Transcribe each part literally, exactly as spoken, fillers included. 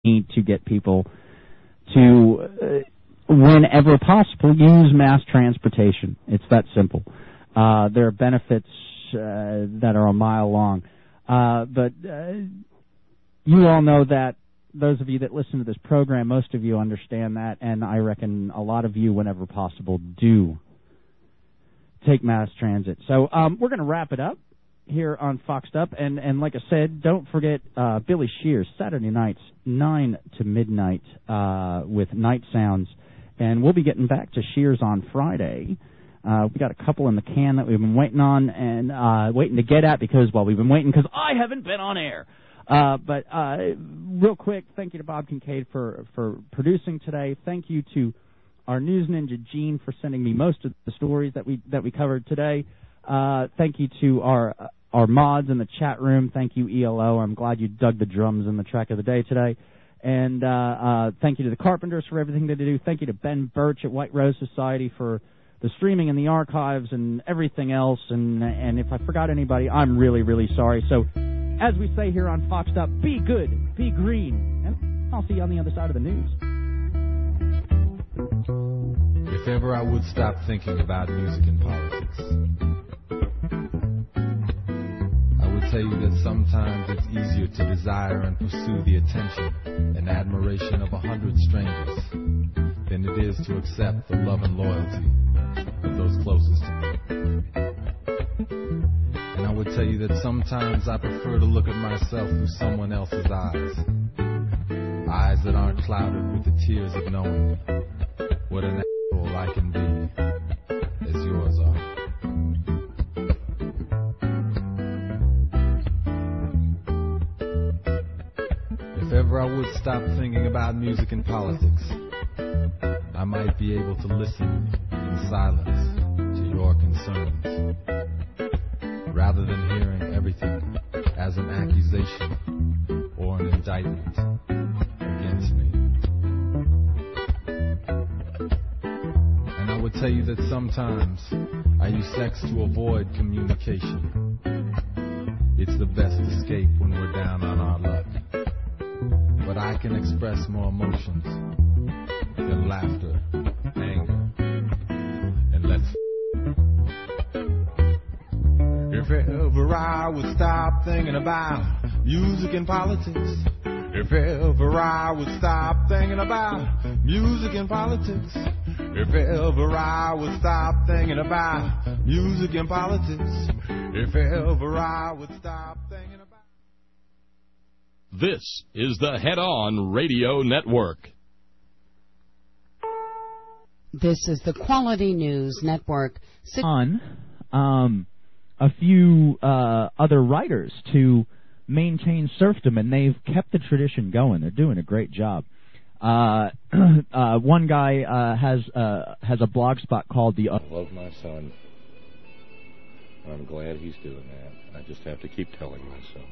need to get people to, uh, whenever possible, use mass transportation. It's that simple. Uh, there are benefits uh, that are a mile long. Uh, but uh, you all know that. Those of you that listen to this program, most of you understand that, and I reckon a lot of you, whenever possible, do take mass transit. So um, we're going to wrap it up here on Foxed Up, and, and like I said, don't forget uh, Billy Shears, Saturday nights, nine to midnight, uh, with Night Sounds, and we'll be getting back to Shears on Friday. Uh, we got a couple in the can that we've been waiting on and uh, waiting to get at because, well, we've been waiting because I haven't been on air. Uh, but uh, real quick, thank you to Bob Kincaid for, for producing today. Thank you to our news ninja Gene for sending me most of the stories that we that we covered today. Uh, thank you to our our mods in the chat room. Thank you, E L O. I'm glad you dug the drums in the track of the day today. And uh, uh, thank you to the Carpenters for everything they do. Thank you to Ben Birch at White Rose Society for the streaming and the archives and everything else. And and if I forgot anybody, I'm really, really sorry. So, as we say here on Foxed Up, be good, be green, and I'll see you on the other side of the news. If ever I would stop thinking about music and politics, I would tell you that sometimes it's easier to desire and pursue the attention and admiration of a hundred strangers than it is to accept the love and loyalty of those closest to me. And I would tell you that sometimes I prefer to look at myself through someone else's eyes. Eyes that aren't clouded with the tears of knowing what an asshole I can be, as yours are. If ever I would stop thinking about music and politics, I might be able to listen in silence to your concerns, rather than hearing everything as an accusation or an indictment against me. And I would tell you that sometimes I use sex to avoid communication. It's the best escape when we're down on our luck. But I can express more emotions than laughter, anger, and let's If ever I would stop thinking about music and politics, if ever I would stop thinking about music and politics, if ever I would stop thinking about music and politics, if ever I would stop thinking about... This is the Head On Radio Network. This is the Quality News Network. On um, a few uh, other writers to maintain serfdom, and they've kept the tradition going. They're doing a great job. Uh, uh, one guy uh, has uh, has a blog spot called the... I love my son. I'm glad he's doing that. I just have to keep telling myself.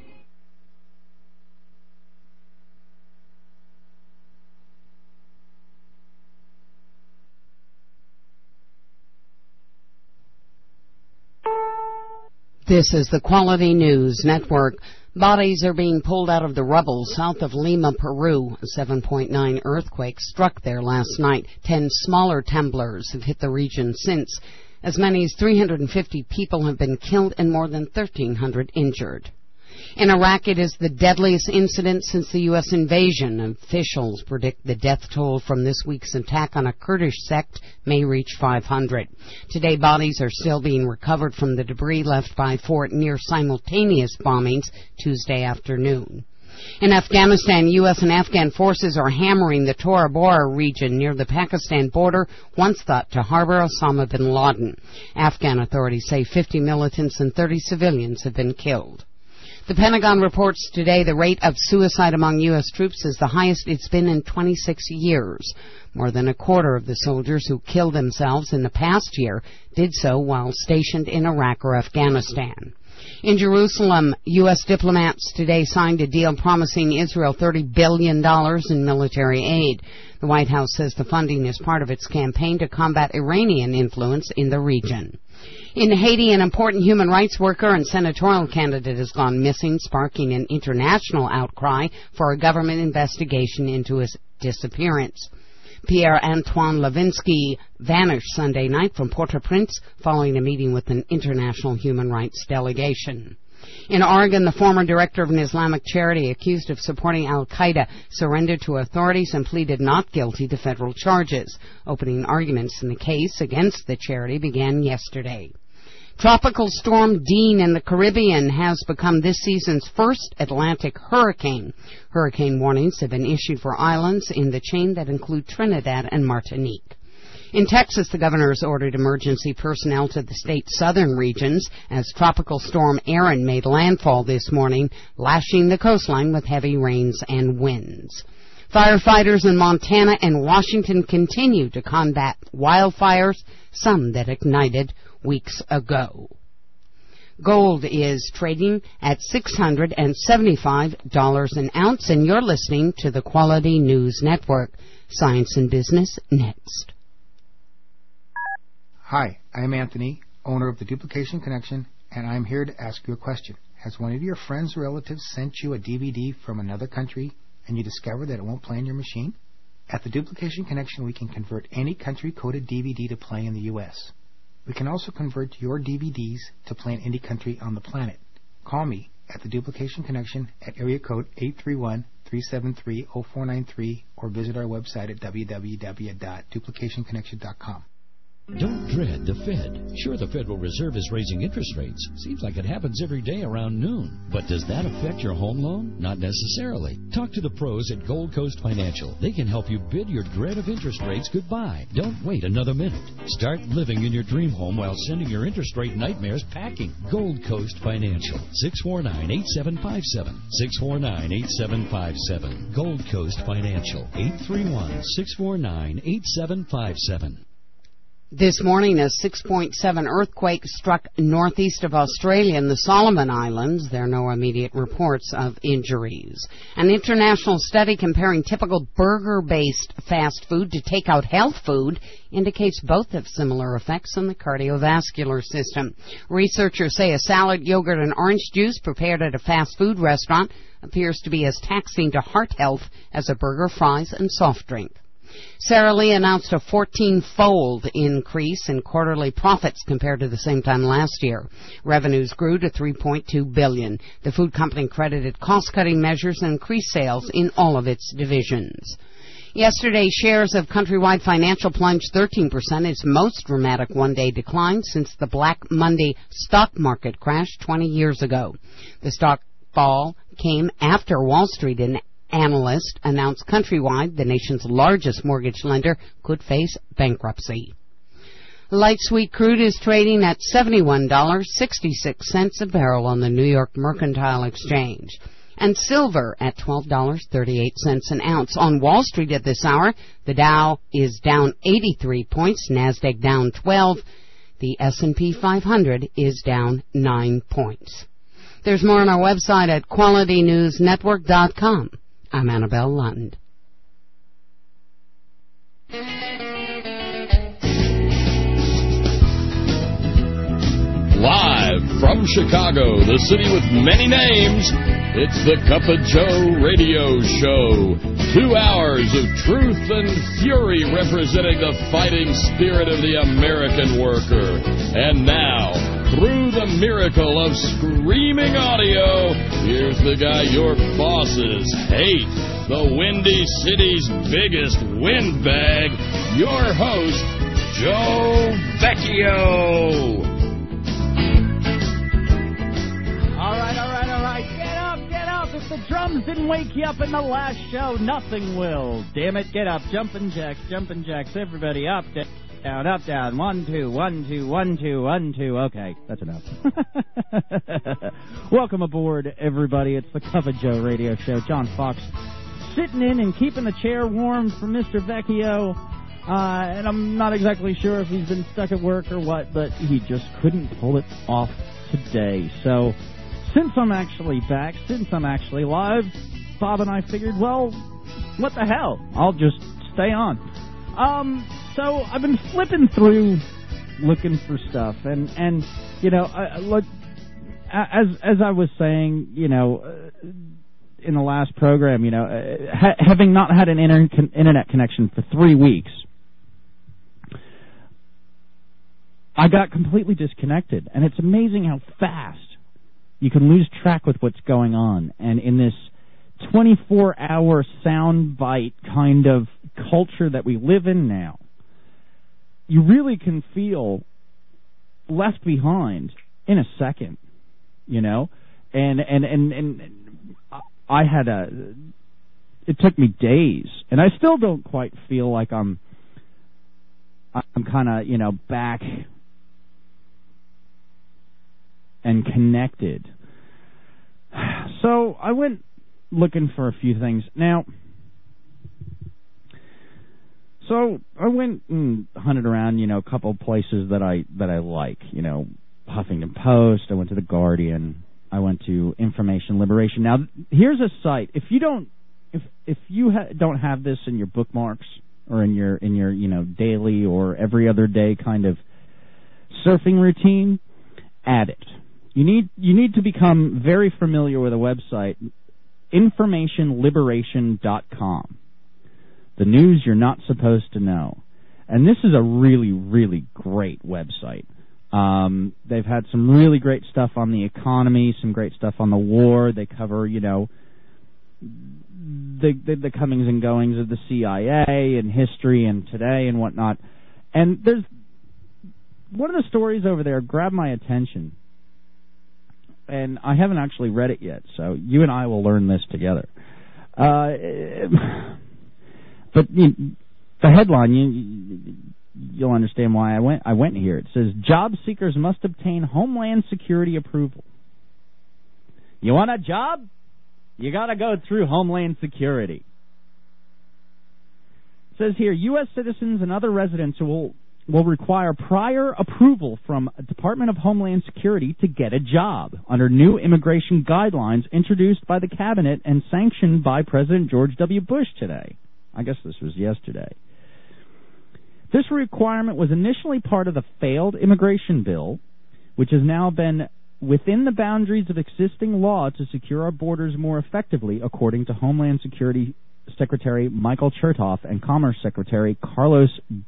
This is the Quality News Network. Bodies are being pulled out of the rubble south of Lima, Peru. A seven point nine earthquake struck there last night. Ten smaller temblors have hit the region since. As many as three hundred fifty people have been killed and more than thirteen hundred injured. In Iraq, it is the deadliest incident since the U S invasion. Officials predict the death toll from this week's attack on a Kurdish sect may reach five hundred. Today, bodies are still being recovered from the debris left by four near simultaneous bombings Tuesday afternoon. In Afghanistan, U S and Afghan forces are hammering the Tora Bora region near the Pakistan border, once thought to harbor Osama bin Laden. Afghan authorities say fifty militants and thirty civilians have been killed. The Pentagon reports today the rate of suicide among U S troops is the highest it's been in twenty-six years. More than a quarter of the soldiers who killed themselves in the past year did so while stationed in Iraq or Afghanistan. In Jerusalem, U S diplomats today signed a deal promising Israel thirty billion dollars in military aid. The White House says the funding is part of its campaign to combat Iranian influence in the region. In Haiti, an important human rights worker and senatorial candidate has gone missing, sparking an international outcry for a government investigation into his disappearance. Pierre-Antoine Levinsky vanished Sunday night from Port-au-Prince following a meeting with an international human rights delegation. In Oregon, the former director of an Islamic charity accused of supporting al-Qaeda surrendered to authorities and pleaded not guilty to federal charges. Opening arguments in the case against the charity began yesterday. Tropical Storm Dean in the Caribbean has become this season's first Atlantic hurricane. Hurricane warnings have been issued for islands in the chain that include Trinidad and Martinique. In Texas, the governor has ordered emergency personnel to the state's southern regions as Tropical Storm Erin made landfall this morning, lashing the coastline with heavy rains and winds. Firefighters in Montana and Washington continue to combat wildfires, some that ignited weeks ago. Gold is trading at six hundred seventy-five dollars an ounce, and you're listening to the Quality News Network. Science and Business next. Hi, I'm Anthony, owner of the Duplication Connection, and I'm here to ask you a question. Has one of your friends or relatives sent you a D V D from another country and you discover that it won't play in your machine? At the Duplication Connection, we can convert any country-coded D V D to play in the U S We can also convert your D V Ds to play in any country on the planet. Call me at the Duplication Connection at area code eight three one, three seven three, zero four nine three or visit our website at w w w dot duplication connection dot com. Don't dread the Fed. Sure, the Federal Reserve is raising interest rates. Seems like it happens every day around noon. But does that affect your home loan? Not necessarily. Talk to the pros at Gold Coast Financial. They can help you bid your dread of interest rates goodbye. Don't wait another minute. Start living in your dream home while sending your interest rate nightmares packing. Gold Coast Financial. six four nine, eight seven five seven. six four nine, eight seven five seven. Gold Coast Financial. eight three one, six four nine, eight seven five seven. This morning, a six point seven earthquake struck northeast of Australia in the Solomon Islands. There are no immediate reports of injuries. An international study comparing typical burger-based fast food to takeout health food indicates both have similar effects on the cardiovascular system. Researchers say a salad, yogurt, and orange juice prepared at a fast food restaurant appears to be as taxing to heart health as a burger, fries, and soft drink. Sara Lee announced a fourteen-fold increase in quarterly profits compared to the same time last year. Revenues grew to three point two billion dollars. The food company credited cost-cutting measures and increased sales in all of its divisions. Yesterday, shares of Countrywide Financial plunged thirteen percent, its most dramatic one-day decline since the Black Monday stock market crash twenty years ago. The stock fall came after Wall Street and analyst announced Countrywide, the nation's largest mortgage lender, could face bankruptcy. Light sweet crude is trading at seventy-one dollars and sixty-six cents a barrel on the New York Mercantile Exchange. And silver at twelve dollars and thirty-eight cents an ounce. On Wall Street at this hour, the Dow is down eighty-three points, NASDAQ down twelve. The S and P five hundred is down nine points. There's more on our website at quality news network dot com. I'm Annabelle Lund. Live from Chicago, the city with many names, it's the Cup of Joe radio show. Two hours of truth and fury representing the fighting spirit of the American worker. And now, through the miracle of screaming audio, here's the guy your bosses hate, the Windy City's biggest windbag, your host, Joe Vecchio. All right, all right, all right. Get up, get up. If the drums didn't wake you up in the last show, nothing will. Damn it, get up. Jumping jacks, jumping jacks. Everybody up, down, up, down. One, two, one, two, one, two, one, two. Okay, that's enough. Welcome aboard, everybody. It's the Cup of Joe radio show. John Fox sitting in and keeping the chair warm for Mister Vecchio. Uh, and I'm not exactly sure if he's been stuck at work or what, but he just couldn't pull it off today. So, since I'm actually back, since I'm actually live, Bob and I figured, well, what the hell? I'll just stay on. Um, so I've been flipping through, looking for stuff, and and you know, I, look, as as I was saying, you know, uh, in the last program, you know, uh, ha- having not had an inter- con- internet connection for three weeks, I got completely disconnected, and it's amazing how fast you can lose track with what's going on. And in this twenty-four hour soundbite kind of culture that we live in now, you really can feel left behind in a second, you know? And and and, and I had a... It took me days, and I still don't quite feel like I'm I'm kind of, you know, back and connected. So I went looking for a few things. Now, so I went and hunted around, you know, a couple places that I that I like. You know, Huffington Post. I went to The Guardian. I went to Information Liberation. Now, here's a site. If you don't, if if you ha- don't have this in your bookmarks or in your in your you know daily or every other day kind of surfing routine, add it. You need you need to become very familiar with a website, information liberation dot com. The news you're not supposed to know. And this is a really, really great website. Um, they've had some really great stuff on the economy, some great stuff on the war. They cover, you know, the, the, the comings and goings of the C I A and history and today and whatnot. And there's one of the stories over there grabbed my attention. And I haven't actually read it yet, so you and I will learn this together. Uh, but you know, the headline, you, you'll understand why I went. I went here. It says, "Job seekers must obtain Homeland Security approval." You want a job? You got to go through Homeland Security. It says here, U S citizens and other residents who will will require prior approval from a Department of Homeland Security to get a job under new immigration guidelines introduced by the Cabinet and sanctioned by President George W. Bush today. I guess this was yesterday. This requirement was initially part of the failed immigration bill, which has now been within the boundaries of existing law to secure our borders more effectively, according to Homeland Security Secretary Michael Chertoff and Commerce Secretary Carlos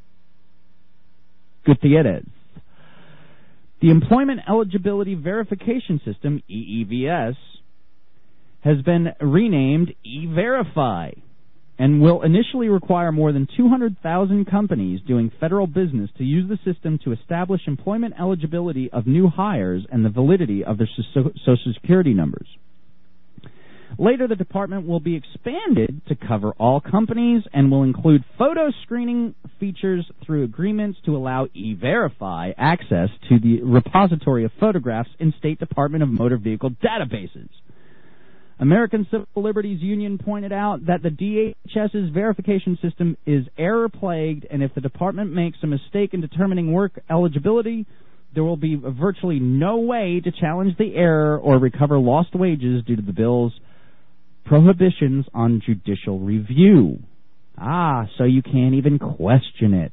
Gutierrez. The Employment Eligibility Verification System, E E V S, has been renamed E-Verify and will initially require more than two hundred thousand companies doing federal business to use the system to establish employment eligibility of new hires and the validity of their Social Security numbers. Later, the department will be expanded to cover all companies and will include photo screening features through agreements to allow E-Verify access to the repository of photographs in State Department of Motor Vehicle databases. American Civil Liberties Union pointed out that the D H S's verification system is error-plagued, and if the department makes a mistake in determining work eligibility, there will be virtually no way to challenge the error or recover lost wages due to the bill's prohibitions on judicial review. Ah, so you can't even question it.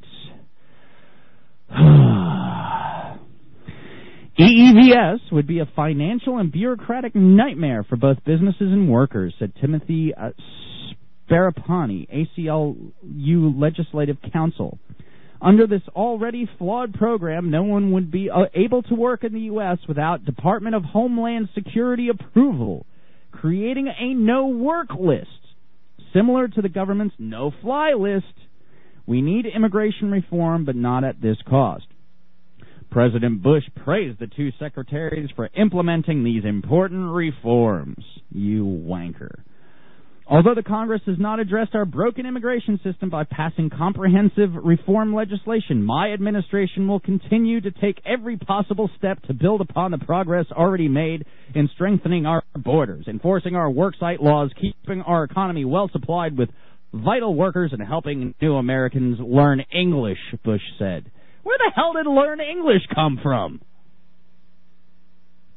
E E V S would be a financial and bureaucratic nightmare for both businesses and workers, said Timothy uh, Sparapani, A C L U Legislative Counsel. Under this already flawed program, no one would be uh, able to work in the U S without Department of Homeland Security approval, creating a no-work list, similar to the government's no-fly list. We need immigration reform, but not at this cost. President Bush praised the two secretaries for implementing these important reforms. You wanker. Although the Congress has not addressed our broken immigration system by passing comprehensive reform legislation, my administration will continue to take every possible step to build upon the progress already made in strengthening our borders, enforcing our worksite laws, keeping our economy well supplied with vital workers, and helping new Americans learn English, Bush said. Where the hell did learn English come from?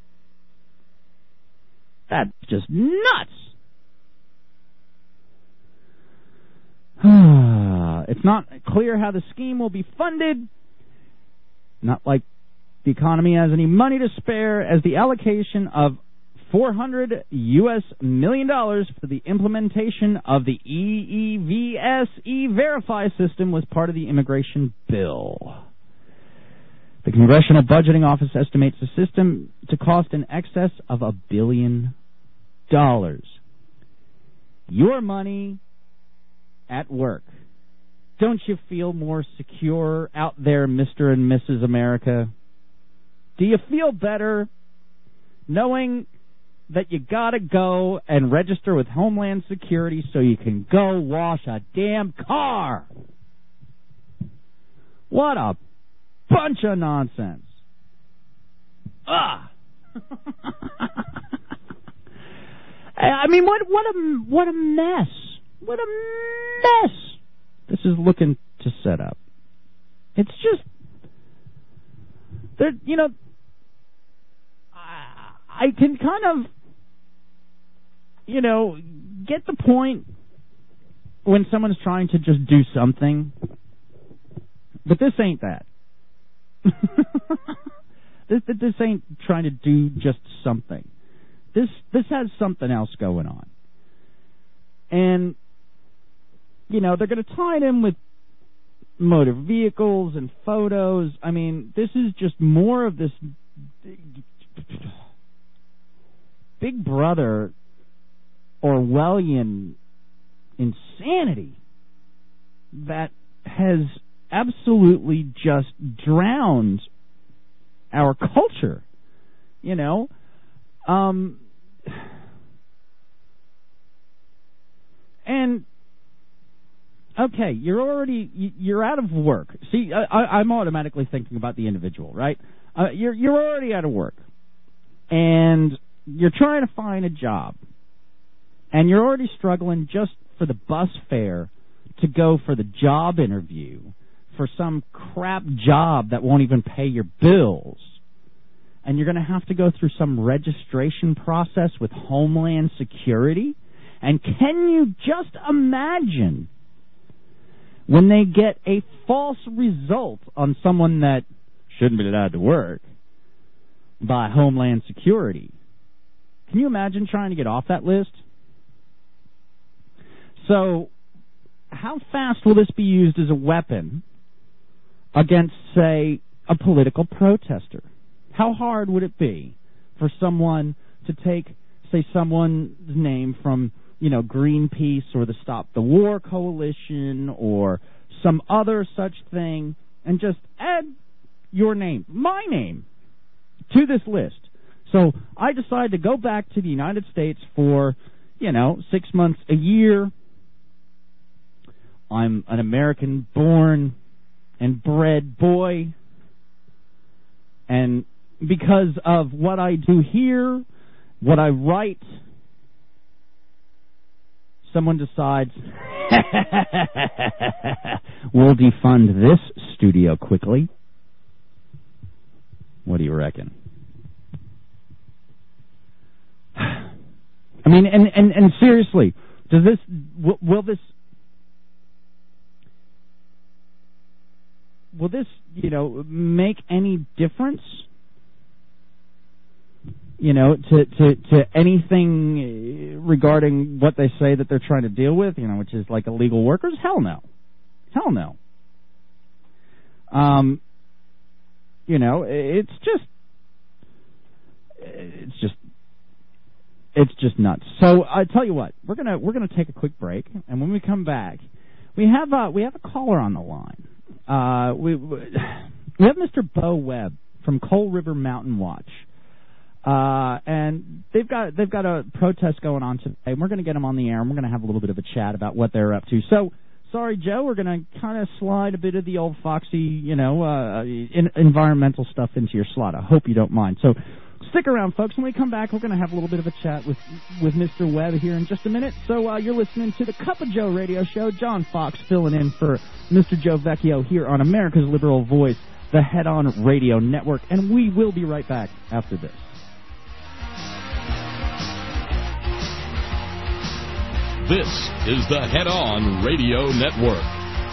That's just nuts. It's not clear how the scheme will be funded. Not like the economy has any money to spare, as the allocation of four hundred U S million dollars for the implementation of the E E V S E-Verify system was part of the immigration bill. The Congressional Budgeting Office estimates the system to cost in excess of a billion dollars. Your money at work. Don't you feel more secure out there, Mister and Missus America? Do you feel better knowing that you gotta go and register with Homeland Security so you can go wash a damn car? What a bunch of nonsense. Ah. I mean, what what a what a mess. What a mess this is looking to set up. It's just, there, you know, I, I can kind of, you know, get the point when someone's trying to just do something, but this ain't that. this this ain't trying to do just something. This this has something else going on, and you know they're going to tie it in with motor vehicles and photos. I mean, this is just more of this Big Brother Orwellian insanity that has absolutely just drowned our culture. You know, um, and okay, you're already you're out of work. See, I, I'm automatically thinking about the individual, right? Uh, you're you're already out of work, and you're trying to find a job, and you're already struggling just for the bus fare to go for the job interview for some crap job that won't even pay your bills. And you're going to have to go through some registration process with Homeland Security. And can you just imagine when they get a false result on someone that shouldn't be allowed to work by Homeland Security? Can you imagine trying to get off that list? So, how fast will this be used as a weapon against, say, a political protester? How hard would it be for someone to take, say, someone's name from, you know, Greenpeace or the Stop the War Coalition or some other such thing and just add your name, my name, to this list? So I decide to go back to the United States for, you know, six months, a year. I'm an American-born and bred boy, and because of what I do here, what I write, someone decides, we'll defund this studio quickly. What do you reckon? I mean, and, and, and seriously, does this, will, will this, will this, you know, make any difference, you know, to, to, to anything regarding what they say that they're trying to deal with, you know, which is like illegal workers? Hell no. Hell no. Um, you know, it's just, it's just, it's just nuts. So I tell you what, we're gonna we're gonna take a quick break, and when we come back, we have a, we have a caller on the line. Uh, we we have Mister Bo Webb from Coal River Mountain Watch, uh, and they've got they've got a protest going on today, and we're going to get him on the air, and we're going to have a little bit of a chat about what they're up to. So, sorry, Joe, we're going to kind of slide a bit of the old foxy, you know, uh, in, environmental stuff into your slot. I hope you don't mind. So, stick around, folks. When we come back, we're going to have a little bit of a chat with with Mister Webb here in just a minute. So uh, you're listening to the Cup of Joe radio show. John Fox filling in for Mister Joe Vecchio here on America's Liberal Voice, the Head On Radio Network. And we will be right back after this. This is the Head On Radio Network.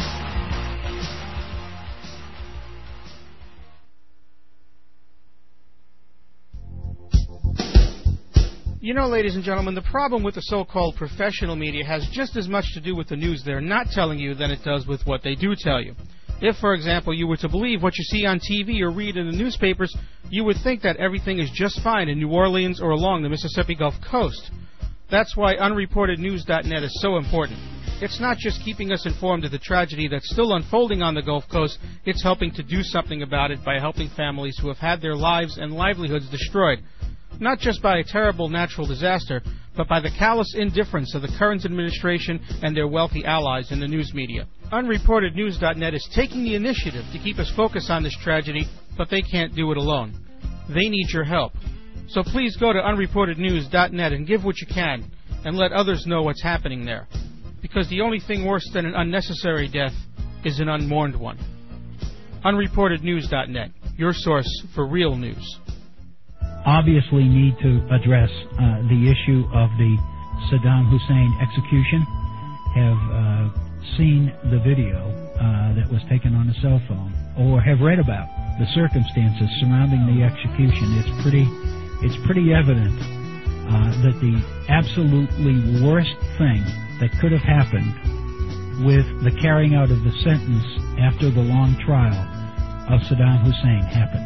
You know, ladies and gentlemen, the problem with the so-called professional media has just as much to do with the news they're not telling you than it does with what they do tell you. If, for example, you were to believe what you see on T V or read in the newspapers, you would think that everything is just fine in New Orleans or along the Mississippi Gulf Coast. That's why unreported news dot net is so important. It's not just keeping us informed of the tragedy that's still unfolding on the Gulf Coast, it's helping to do something about it by helping families who have had their lives and livelihoods destroyed. Not just by a terrible natural disaster, but by the callous indifference of the current administration and their wealthy allies in the news media. unreported news dot net is taking the initiative to keep us focused on this tragedy, but they can't do it alone. They need your help. So please go to unreported news dot net and give what you can, and let others know what's happening there. Because the only thing worse than an unnecessary death is an unmourned one. unreported news dot net, your source for real news. Obviously need to address uh, the issue of the Saddam Hussein execution. Have uh, seen the video uh, that was taken on a cell phone, or have read about the circumstances surrounding the execution. It's pretty, it's pretty evident uh, that the absolutely worst thing that could have happened with the carrying out of the sentence after the long trial of Saddam Hussein happened.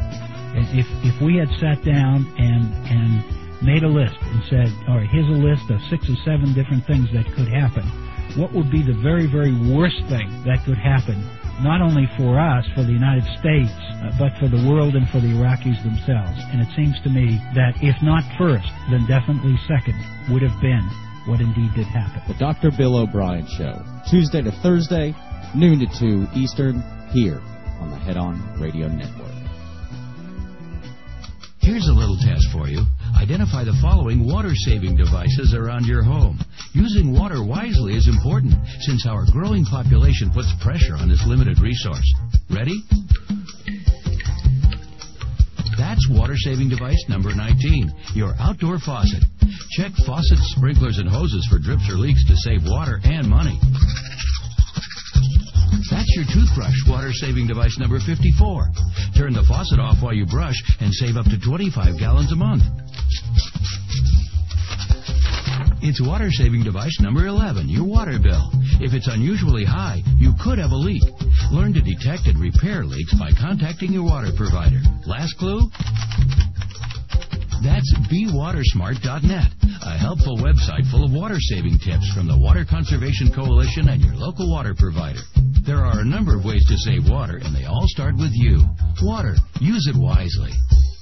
If if we had sat down and and made a list and said, all right, here's a list of six or seven different things that could happen, what would be the very, very worst thing that could happen, not only for us, for the United States, uh, but for the world and for the Iraqis themselves? And it seems to me that if not first, then definitely second would have been what indeed did happen. The Doctor Bill O'Brien Show, Tuesday to Thursday, noon to two Eastern, here on the Head On Radio Network. Here's a little test for you. Identify the following water-saving devices around your home. Using water wisely is important, since our growing population puts pressure on this limited resource. Ready? That's water-saving device number nineteen, your outdoor faucet. Check faucets, sprinklers, and hoses for drips or leaks to save water and money. That's your toothbrush water-saving device number fifty-four. Turn the faucet off while you brush and save up to twenty-five gallons a month. It's water-saving device number eleven, your water bill. If it's unusually high, you could have a leak. Learn to detect and repair leaks by contacting your water provider. Last clue? That's be water smart dot net, a helpful website full of water-saving tips from the Water Conservation Coalition and your local water provider. There are a number of ways to save water, and they all start with you. Water. Use it wisely.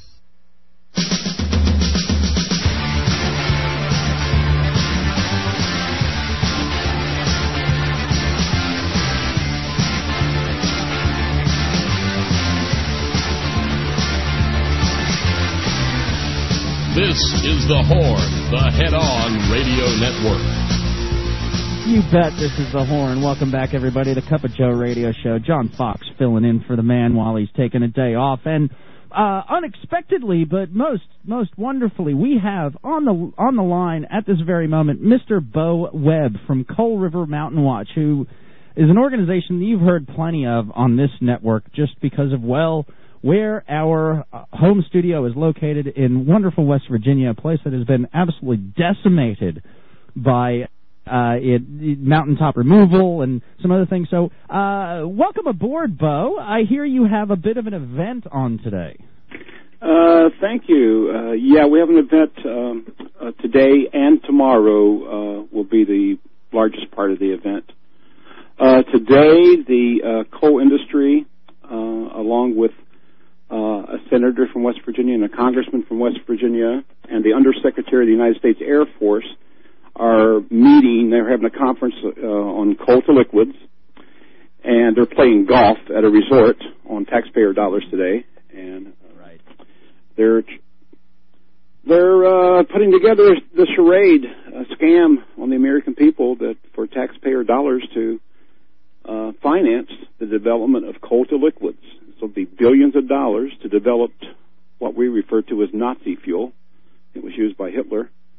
This is The Horn, the Head On Radio Network. You bet this is The Horn. Welcome back, everybody, to Cup of Joe Radio Show. John Fox filling in for the man while he's taking a day off. And uh, unexpectedly, but most most wonderfully, we have on the on the line at this very moment Mister Bo Webb from Coal River Mountain Watch, who is an organization that you've heard plenty of on this network just because of, well, where our uh, home studio is located in wonderful West Virginia, a place that has been absolutely decimated by uh, it, mountaintop removal and some other things. So uh, welcome aboard, Bo. I hear you have a bit of an event on today. Uh, thank you. Uh, yeah, we have an event um, uh, today and tomorrow uh, will be the largest part of the event. Uh, today, the uh, coal industry, uh, along with Uh, a senator from West Virginia and a congressman from West Virginia and the Undersecretary of the United States Air Force are meeting. They're having a conference uh, on coal to liquids, and they're playing golf at a resort on taxpayer dollars today. And uh, right. they're they're uh, putting together the charade, a scam on the American people that for taxpayer dollars to uh, finance the development of coal to liquids. This will be billions of dollars to develop what we refer to as Nazi fuel. It was used by Hitler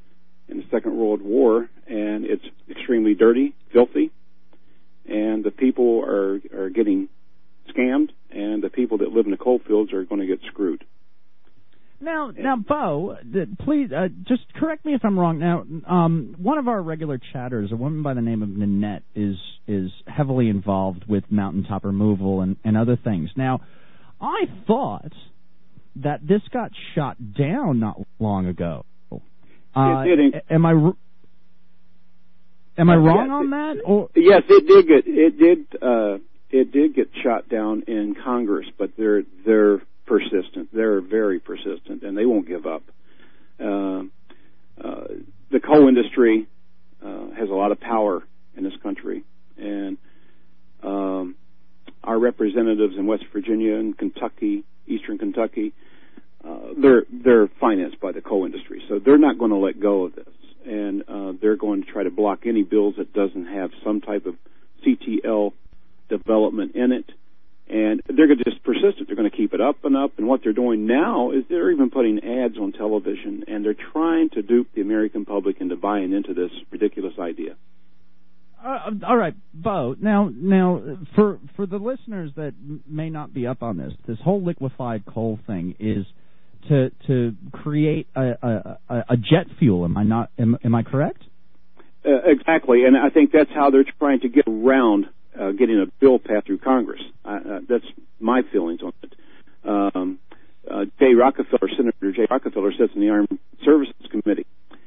in the Second World War, and it's extremely dirty, filthy, and the people are, are getting scammed, and the people that live in the coal fields are going to get screwed. Now, now, Bo, please uh, just correct me if I'm wrong. Now, um, one of our regular chatters, a woman by the name of Nanette, is is heavily involved with mountaintop removal and, and other things. Now, I thought that this got shot down not long ago. Uh, it did. Am I am I wrong yes, on it, that? Or? Yes, it did get it did uh, it did get shot down in Congress, but they're they're. persistent. They're very persistent, and they won't give up. Uh, uh, the coal industry uh, has a lot of power in this country, and um, our representatives in West Virginia and Kentucky, Eastern Kentucky, uh, they're they're financed by the coal industry, so they're not going to let go of this, and uh, they're going to try to block any bills that doesn't have some type of C T L development in it. And they're going to just persist. They're going to keep it up and up. And what they're doing now is they're even putting ads on television, and they're trying to dupe the American public into buying into this ridiculous idea. Uh, all right, Bo. Now, now, for for the listeners that m- may not be up on this, this whole liquefied coal thing is to to create a, a, a jet fuel. Am I not? Am, am I correct? Uh, exactly, and I think that's how they're trying to get around. Uh, getting a bill passed through Congress. Uh, uh, that's my feelings on it. Um, uh, Jay Rockefeller, Senator Jay Rockefeller, sits in the Armed Services Committee.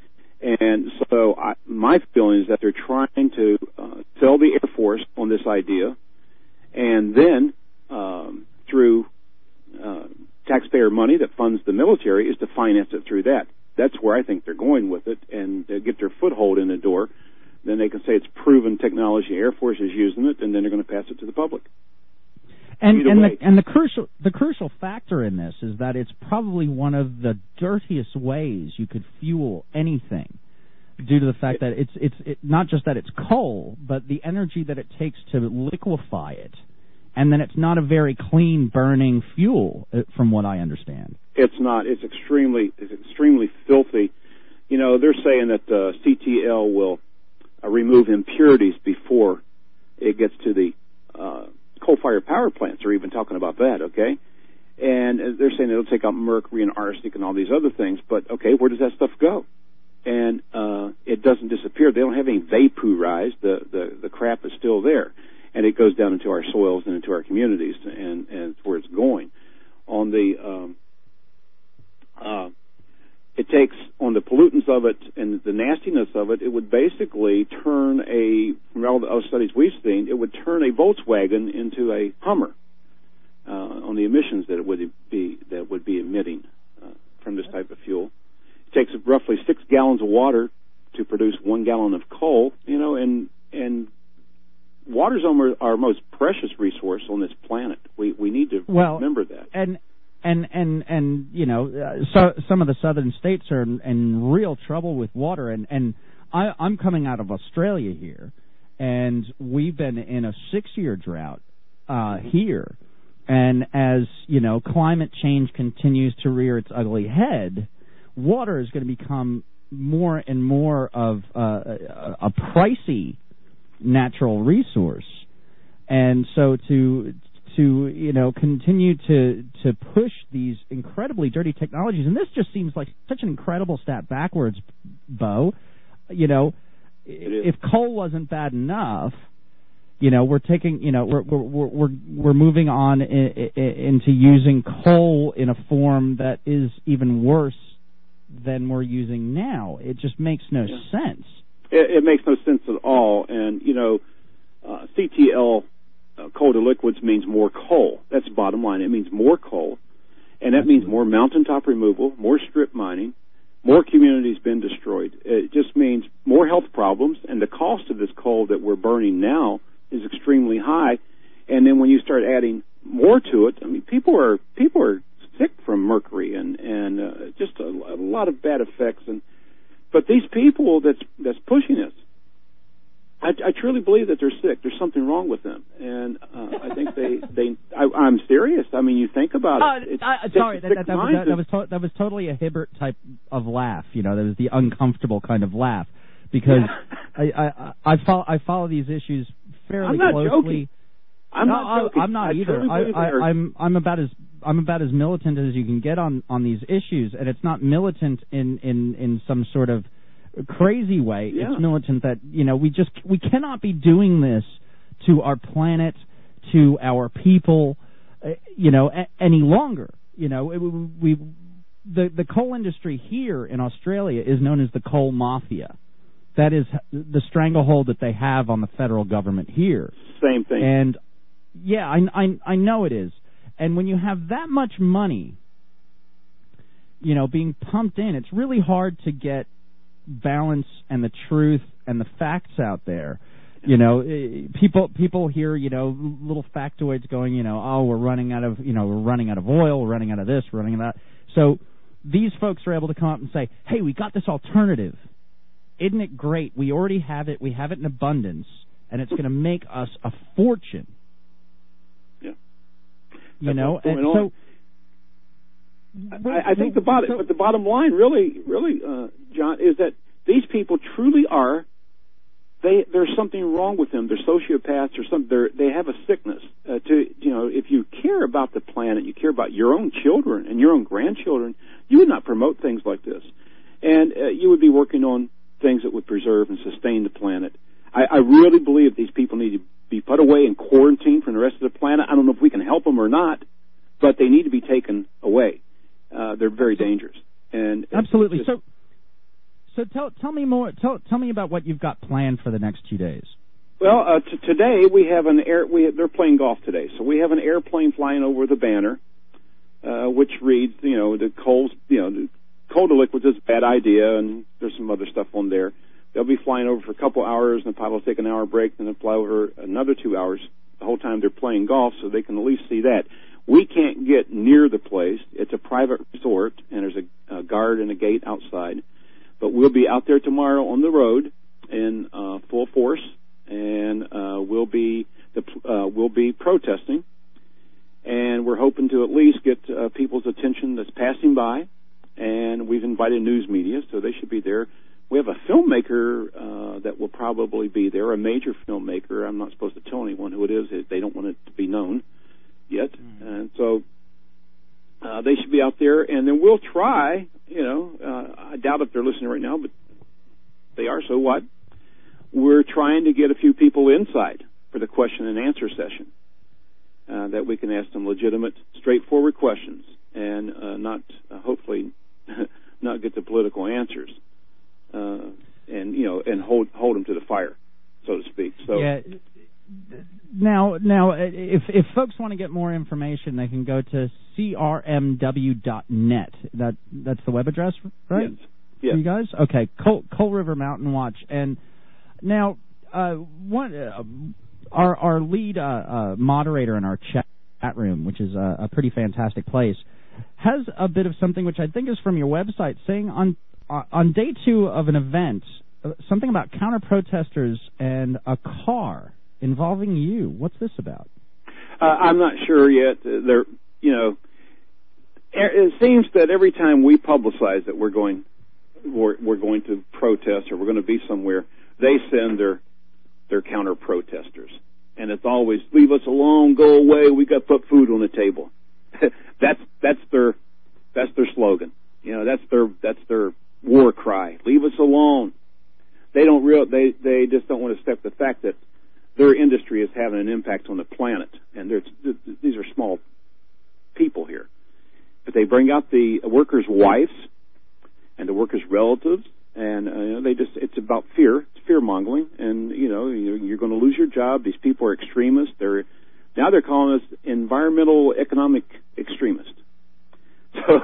And so I, my feeling is that they're trying to uh, sell the Air Force on this idea, and then um, through uh, taxpayer money that funds the military is to finance it through that. That's where I think they're going with it, and uh, get their foothold in the door. Then they can say it's proven technology. Air Force is using it, and then they're going to pass it to the public. And and the, and the crucial the crucial factor in this is that it's probably one of the dirtiest ways you could fuel anything, due to the fact that it's it's it, not just that it's coal, but the energy that it takes to liquefy it, and then it's not a very clean burning fuel, from what I understand. It's not. It's extremely it's extremely filthy. You know, they're saying that uh, C T L will Uh, remove impurities before it gets to the uh, coal-fired power plants. They're even talking about that, okay? And uh, they're saying it'll take out mercury and arsenic and all these other things, but, okay, where does that stuff go? And uh, it doesn't disappear. They don't have any vaporized. The, the, the crap is still there. And it goes down into our soils and into our communities, and, and it's where it's going. On the... Um, uh, It takes, on the pollutants of it and the nastiness of it, it would basically turn a, from all the other studies we've seen, it would turn a Volkswagen into a Hummer uh, on the emissions that it would be that would be emitting uh, from this type of fuel. It takes roughly six gallons of water to produce one gallon of coal, you know, and and water's our, our most precious resource on this planet. We we need to well, remember that. And And and and you know, uh, so some of the southern states are in, in real trouble with water. And and I, I'm coming out of Australia here, and we've been in a six-year drought uh, here. And as you know, climate change continues to rear its ugly head, water is going to become more and more of uh, a, a pricey natural resource. And so to to, you know, continue to to push these incredibly dirty technologies. And this just seems like such an incredible step backwards, Bo. You know, if coal wasn't bad enough, you know, we're taking, you know, we're we're we're we're moving on in, in, into using coal in a form that is even worse than we're using now. It just makes no yeah. sense. It, it makes no sense at all. And, you know, uh, C T L, uh, coal to liquids, means more coal. That's the bottom line. It means more coal. And that Absolutely. means more mountaintop removal, more strip mining, more communities been destroyed. It just means more health problems. And the cost of this coal that we're burning now is extremely high. And then when you start adding more to it, I mean, people are people are sick from mercury and and uh, just a, a lot of bad effects. And but these people that's that's pushing this I, I truly believe that they're sick. There's something wrong with them, and uh, I think they they. I, I'm serious. I mean, you think about it. Uh, uh, sorry, that, that, that was that, that was to, that was totally a Hibbert type of laugh. You know, that was the uncomfortable kind of laugh, because I I I follow I follow these issues fairly I'm not closely. Joking. I'm no, not joking. I'm not I either. I, I, I'm I'm about as I'm about as militant as you can get on on these issues, and it's not militant in in in some sort of crazy way. Yeah. It's militant that, you know, we just we cannot be doing this to our planet, to our people, uh, you know, a, any longer. You know, it, we the the coal industry here in Australia is known as the coal mafia. That is the stranglehold that they have on the federal government here. Same thing. And yeah, I I I know it is. And when you have that much money, you know, being pumped in, it's really hard to get balance and the truth and the facts out there. You know, people people hear, you know, little factoids going, you know, oh, we're running out of, you know, we're running out of oil, we're running out of this, we're running out of that. So these folks are able to come up and say, hey, we got this alternative. Isn't it great? We already have it. We have it in abundance, and it's going to make us a fortune. Yeah. You know, and so I, I think the bottom, but the bottom line, really, really, uh, John, is that these people truly are. They there's something wrong with them. They're sociopaths or something. They're, they have a sickness. Uh, to you know, if you care about the planet, you care about your own children and your own grandchildren, you would not promote things like this, and uh, you would be working on things that would preserve and sustain the planet. I, I really believe these people need to be put away and quarantined from the rest of the planet. I don't know if we can help them or not, but they need to be taken away. Uh, they're very dangerous. And absolutely. Just, so, so tell tell me more. Tell tell me about what you've got planned for the next two days. Well, uh, t- today we have an air. We have, they're playing golf today, so we have an airplane flying over the banner, uh, which reads, you know, the coals, you know, the coal to liquids is a bad idea, and there's some other stuff on there. They'll be flying over for a couple hours, and the pilot will take an hour break, and they'll fly over another two hours the whole time they're playing golf, so they can at least see that. We can't get near the place. It's a private resort, and there's a, a guard and a gate outside. But we'll be out there tomorrow on the road in uh, full force, and uh, we'll be the, uh, we'll be protesting. And we're hoping to at least get uh, people's attention that's passing by. And we've invited news media, so they should be there. We have a filmmaker uh, that will probably be there, a major filmmaker. I'm not supposed to tell anyone who it is. They don't want it to be known yet. Mm-hmm. And so uh, they should be out there, and then we'll try, you know, uh, I doubt if they're listening right now, but they are, so what? We're trying to get a few people inside for the question and answer session uh, that we can ask them legitimate, straightforward questions and uh, not, uh, hopefully, not get the political answers. Uh, and you know, and hold hold them to the fire, so to speak. So yeah. Now, now, if if folks want to get more information, they can go to c r m w dot net. That that's the web address, right? Yes. Yes. For you guys, okay. Coal, Coal River Mountain Watch. And now, uh, one uh, our our lead uh, uh, moderator in our chat room, which is a, a pretty fantastic place, has a bit of something which I think is from your website, saying on. On day two of an event, something about counter-protesters and a car involving you. What's this about? Uh, I'm not sure yet. Uh, there, you know, it seems that every time we publicize that we're going, we're, we're going to protest or we're going to be somewhere, they send their their counter-protesters, and it's always leave us alone, go away. We got to put food on the table. that's that's their that's their slogan. You know, that's their that's their war cry. Leave us alone. They don't real they they just don't want to accept the fact that their industry is having an impact on the planet, and these are small people here. But they bring out the workers' wives and the workers' relatives, and uh, you know, they just it's about fear. It's fear mongering, and you know you're, you're going to lose your job. These people are extremists. They're now they're calling us environmental economic extremists. So.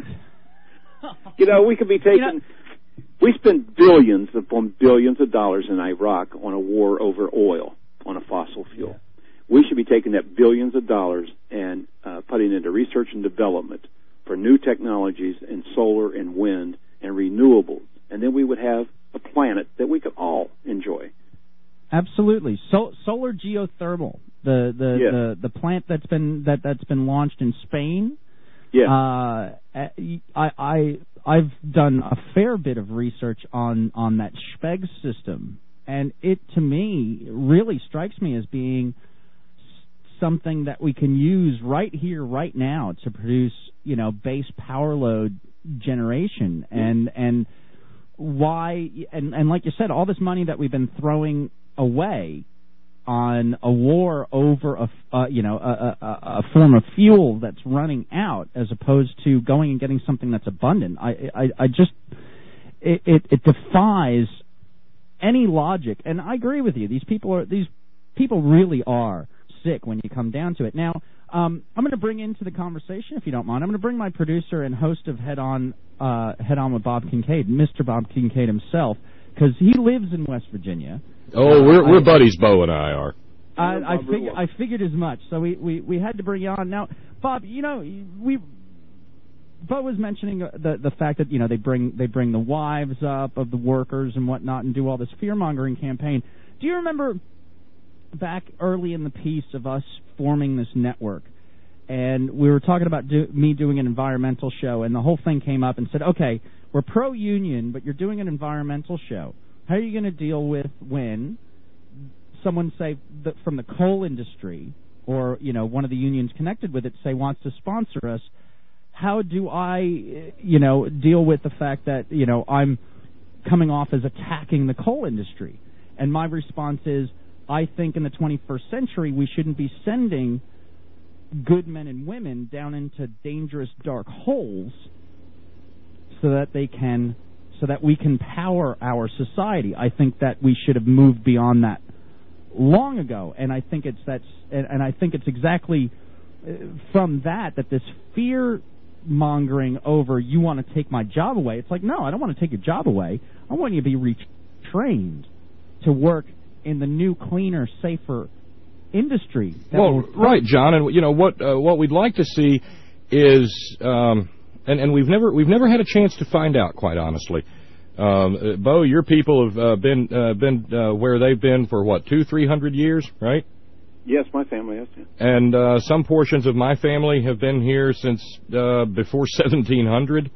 You know, we could be taking... You know, we spend billions upon billions of dollars in Iraq on a war over oil, on a fossil fuel. Yeah. We should be taking that billions of dollars and uh, putting into research and development for new technologies in solar and wind and renewables. And then we would have a planet that we could all enjoy. Absolutely. So, solar geothermal, the the, Yes. the the plant that's been that that's been launched in Spain. Yes. Uh, I I I've done a fair bit of research on on that Speg system, and it to me really strikes me as being something that we can use right here, right now, to produce, you know, base power load generation. And and why, and, and like you said, all this money that we've been throwing away on a war over a, uh, you know, a, a, a form of fuel that's running out, as opposed to going and getting something that's abundant. I, I, I just, it, it, it defies any logic. And I agree with you. These people are, these people really are sick when you come down to it. Now, um, I'm going to bring into the conversation, if you don't mind, I'm going to bring my producer and host of Head On, uh, Head On with Bob Kincaid, Mister Bob Kincaid himself, because he lives in West Virginia. Oh, we're uh, we're I, buddies, Bo and I are. I, I, fig- I figured as much, so we, we, we had to bring you on. Now, Bob, you know, we Bo was mentioning the the fact that, you know, they bring they bring the wives up of the workers and whatnot and do all this fear-mongering campaign. Do you remember back early in the piece of us forming this network, and we were talking about do, me doing an environmental show, and the whole thing came up and said, okay, we're pro-union, but you're doing an environmental show. How are you going to deal with when someone, say, the, from the coal industry, or, you know, one of the unions connected with it, say, wants to sponsor us? How do I, you know, deal with the fact that, you know, I'm coming off as attacking the coal industry? And my response is, I think in the twenty-first century we shouldn't be sending good men and women down into dangerous dark holes so that they can, so that we can power our society. I think that we should have moved beyond that long ago, and I think it's that's, and, and I think it's exactly from that that this fear mongering over, you want to take my job away. It's like, no, I don't want to take your job away. I want you to be retrained to work in the new, cleaner, safer industry. Well, right, John, and you know what uh, what we'd like to see is, um, and and we've never we've never had a chance to find out, quite honestly. Um, uh, Bo, your people have uh, been uh, been uh, where they've been for what, two, three hundred years, right? Yes, my family has. Yeah. And uh, some portions of my family have been here since uh, before seventeen hundred.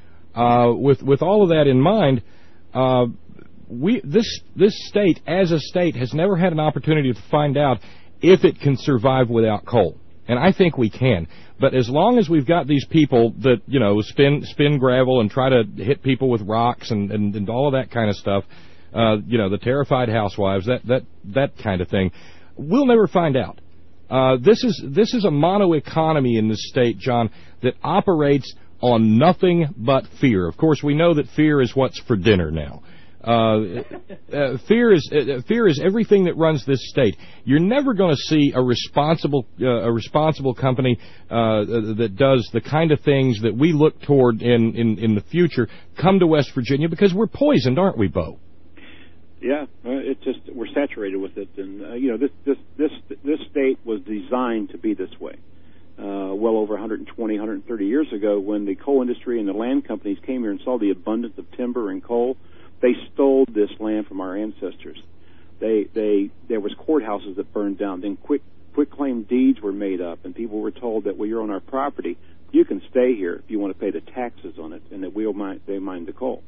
Uh, with with all of that in mind, uh, we this this state, as a state, has never had an opportunity to find out if it can survive without coal. And I think we can. But as long as we've got these people that, you know, spin spin gravel and try to hit people with rocks and, and, and all of that kind of stuff, uh, you know, the terrified housewives, that, that, that kind of thing, we'll never find out. Uh, this is this is a mono economy in this state, John, that operates on nothing but fear. Of course, we know that fear is what's for dinner now. Uh, uh, fear is uh, fear is everything that runs this state. You're never going to see a responsible uh, a responsible company uh, that does the kind of things that we look toward in, in, in the future come to West Virginia, because we're poisoned, aren't we, Bo? Yeah, uh, it's just we're saturated with it, and uh, you know this this this this state was designed to be this way. Uh, well over one hundred twenty, one hundred thirty years ago, when the coal industry and the land companies came here and saw the abundance of timber and coal, they stole this land from our ancestors. They they there was courthouses that burned down. Then quick quick claim deeds were made up, and people were told that, well, you're on our property, you can stay here if you want to pay the taxes on it, and that we'll mine they mine the coal.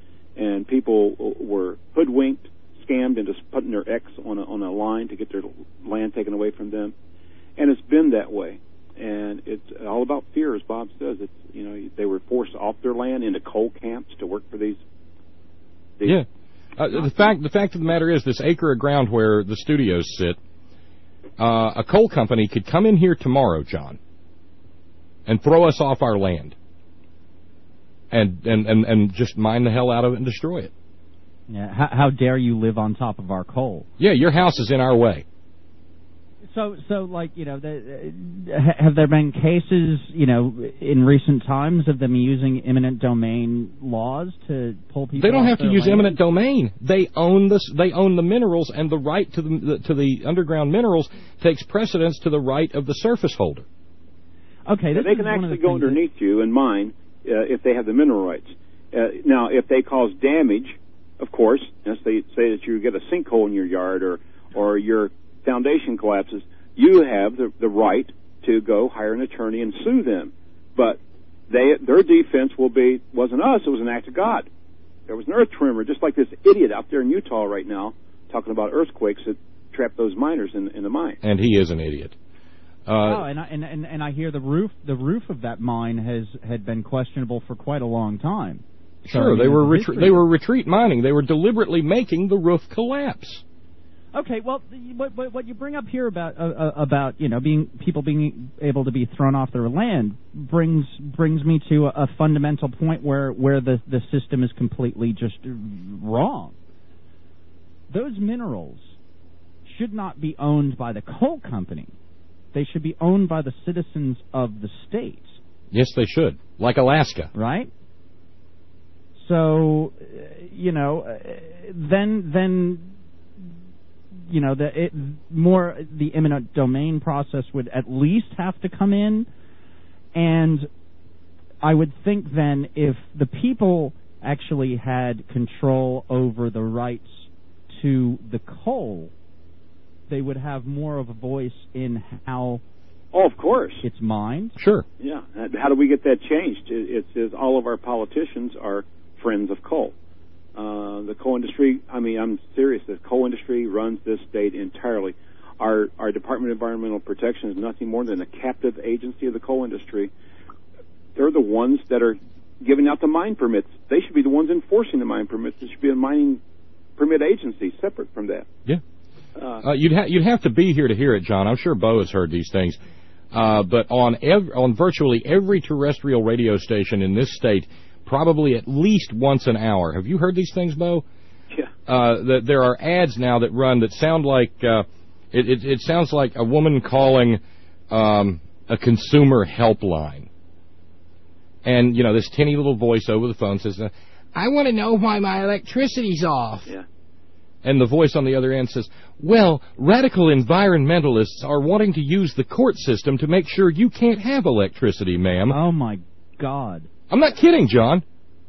And people were hoodwinked, scammed into putting their X on a, on a line to get their land taken away from them. And it's been that way. And it's all about fear, as Bob says. It's, you know, they were forced off their land into coal camps to work for these. these yeah. Uh, the fact the fact of the matter is, this acre of ground where the studios sit, uh, a coal company could come in here tomorrow, John, and throw us off our land. And, and, and, and just mine the hell out of it and destroy it. Yeah, how, how dare you live on top of our coal? Yeah, your house is in our way. So, so like, you know, the, uh, have there been cases, you know, in recent times of them using eminent domain laws to pull people? They don't off have to their use land? eminent domain. They own this. They own the minerals, and the right to the to the underground minerals takes precedence to the right of the surface holder. Okay, this they is can one of actually the go things underneath you and mine uh, if they have the mineral rights. Uh, now, if they cause damage of course, let's say, say that you get a sinkhole in your yard or or your foundation collapses, you have the, the right to go hire an attorney and sue them. But they their defense will be, wasn't us, it was an act of God. There was an earth tremor, just like this idiot out there in Utah right now talking about earthquakes that trapped those miners in, in the mine. And he is an idiot. Uh, oh, and I, and, and and I hear the roof the roof of that mine has had been questionable for quite a long time. So, sure, I mean, they were the retreat, they were retreat mining. They were deliberately making the roof collapse. Okay, well, what, what, what you bring up here about uh, about you know being people being able to be thrown off their land brings brings me to a, a fundamental point where where the the system is completely just wrong. Those minerals should not be owned by the coal company. They should be owned by the citizens of the state. Yes, they should, like Alaska, right? So, you know, then then. You know, the it, more the eminent domain process would at least have to come in, and I would think then if the people actually had control over the rights to the coal, they would have more of a voice in how. Oh, of course, it's mined. Sure. Yeah. How do we get that changed? It says all of our politicians are friends of coal. Uh, the coal industry, I mean, I'm serious. The coal industry runs this state entirely. Our our Department of Environmental Protection is nothing more than a captive agency of the coal industry. They're the ones that are giving out the mine permits. They should be the ones enforcing the mine permits. There should be a mining permit agency separate from that. Yeah. Uh, uh, you'd, ha- you'd have to be here to hear it, John. I'm sure Bo has heard these things. Uh, but on ev- on virtually every terrestrial radio station in this state, probably at least once an hour. Have you heard these things, Bo? Yeah. Uh, that there are ads now that run that sound like uh, it, it, it sounds like a woman calling um, a consumer helpline, and you know this tinny little voice over the phone says, uh, "I want to know why my electricity's off." Yeah. And the voice on the other end says, "Well, radical environmentalists are wanting to use the court system to make sure you can't have electricity, ma'am." Oh my God. I'm not kidding, John.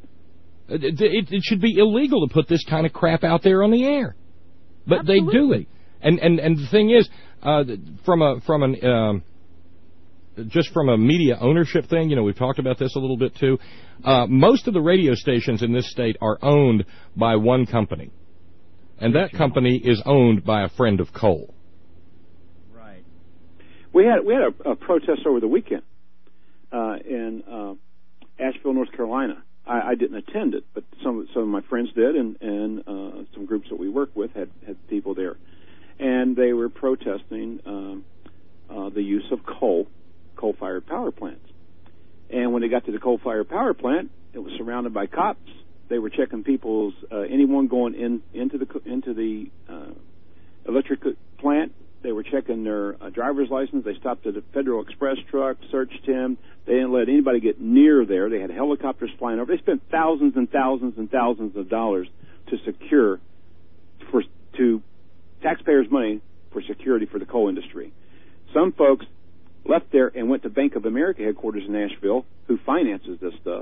It, it, it should be illegal to put this kind of crap out there on the air, but Absolutely. they do it. And and and the thing is, uh, from a from an um, just from a media ownership thing, you know, we've talked about this a little bit too. Uh, most of the radio stations in this state are owned by one company, and that company is owned by a friend of coal. Right. We had we had a, a protest over the weekend uh, in. Uh, Asheville, North Carolina. I, I didn't attend it, but some some of my friends did, and and uh, some groups that we work with had had people there, and they were protesting um, uh, the use of coal, coal-fired power plants. And when they got to the coal-fired power plant, it was surrounded by cops. They were checking people's uh, anyone going in into the into the uh, electric plant. They were checking their uh, driver's license. They stopped at a Federal Express truck, searched him. They didn't let anybody get near there. They had helicopters flying over. They spent thousands and thousands and thousands of dollars to secure, for to taxpayers' money for security for the coal industry. Some folks left there and went to Bank of America headquarters in Nashville, who finances this stuff,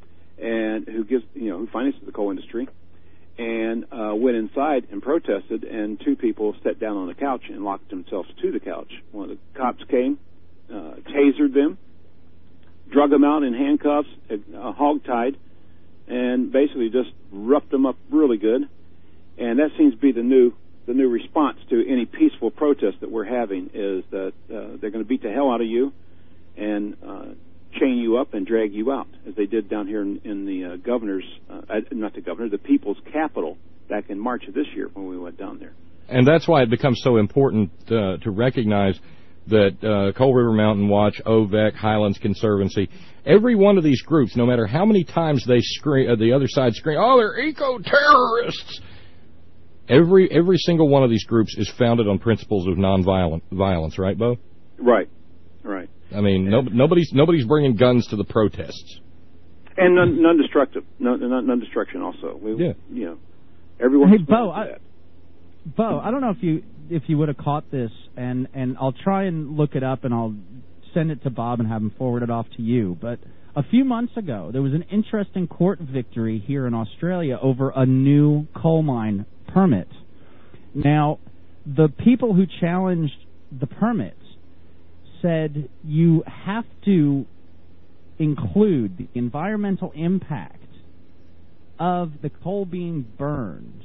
and who gives you know who finances the coal industry. And uh, went inside and protested, and two people sat down on a couch and locked themselves to the couch. One of the cops came, uh, tasered them, drug them out in handcuffs, uh, hog-tied, and basically just roughed them up really good. And that seems to be the new the new response to any peaceful protest that we're having, is that uh, they're going to beat the hell out of you and uh, chain you up and drag you out, as they did down here in, in the uh, governor's, uh, not the governor, the people's capital back in March of this year when we went down there. And that's why it becomes so important uh, to recognize that uh, Coal River Mountain Watch, O V E C, Highlands Conservancy, every one of these groups, no matter how many times they scream, uh, the other side scream, "Oh, they're eco-terrorists," every every single one of these groups is founded on principles of nonviolent violence, right, Bo? Right, right. I mean, no, nobody's nobody's bringing guns to the protests. And non, non-destructive, non, non, non-destruction also. We, Yeah. You know, everyone. Hey, Bo, I, Bo, I don't know if you if you would have caught this, and and I'll try and look it up, and I'll send it to Bob and have him forward it off to you. But A few months ago, there was an interesting court victory here in Australia over a new coal mine permit. Now, the people who challenged the permits said you have to include the environmental impact of the coal being burned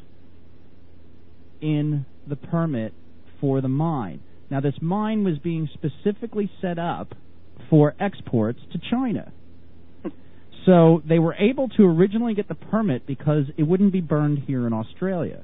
in the permit for the mine. Now, this mine was being specifically set up for exports to China. So they were able to originally get the permit because it wouldn't be burned here in Australia.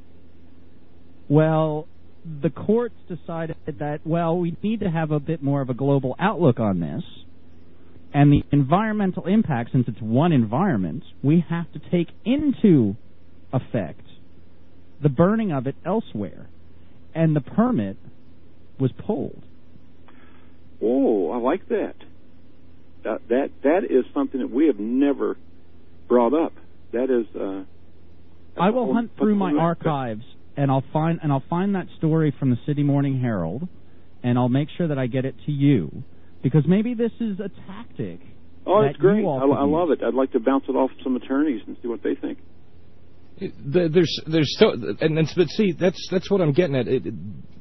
Well, the courts decided that, well, we need to have a bit more of a global outlook on this, and the environmental impact, since it's one environment, we have to take into effect the burning of it elsewhere, and the permit was pulled. Oh, I like that. That that that is something that we have never brought up. That is. Uh, I will hunt through my archives, and I'll find and I'll find that story from the Sydney Morning Herald, and I'll make sure that I get it to you, because maybe this is a tactic. Oh, that that's great. you all I, I could love it. I'd like to bounce it off some attorneys and see what they think. There's, there's so, and, and but see, that's that's what I'm getting at. It, it,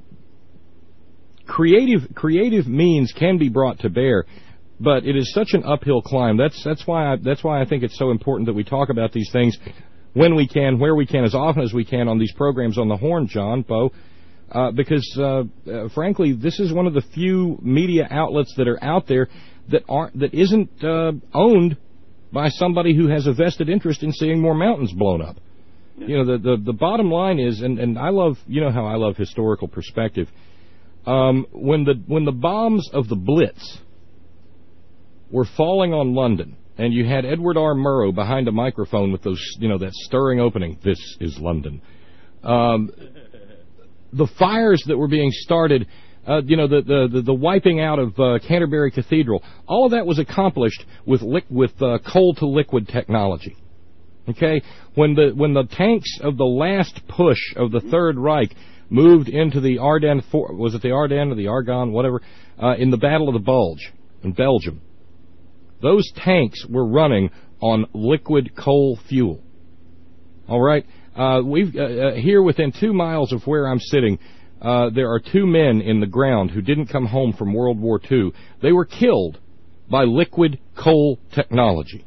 creative, creative means can be brought to bear, but it is such an uphill climb. That's that's why I, that's why I think it's so important that we talk about these things when we can, where we can, as often as we can on these programs on the Horn, John, Bo, uh, because uh, uh, frankly, this is one of the few media outlets that are out there that aren't that isn't uh, owned by somebody who has a vested interest in seeing more mountains blown up. Yeah. You know, the, the the bottom line is, and and I love, you know how I love historical perspective. Um, when the when the bombs of the Blitz were falling on London, and you had Edward R. Murrow behind a microphone with those, you know, that stirring opening, "This is London." Um, the fires that were being started, uh, you know, the, the, the, the wiping out of uh, Canterbury Cathedral, all of that was accomplished with li- with uh, coal-to-liquid technology. Okay? When the when the tanks of the last push of the Third Reich moved into the Ardennes, for, was it the Ardennes or the Argonne, whatever, uh, in the Battle of the Bulge in Belgium, those tanks were running on liquid coal fuel. All right? Uh, we've uh, uh, here within two miles of where I'm sitting, uh, there are two men in the ground who didn't come home from World War Two. They were killed by liquid coal technology.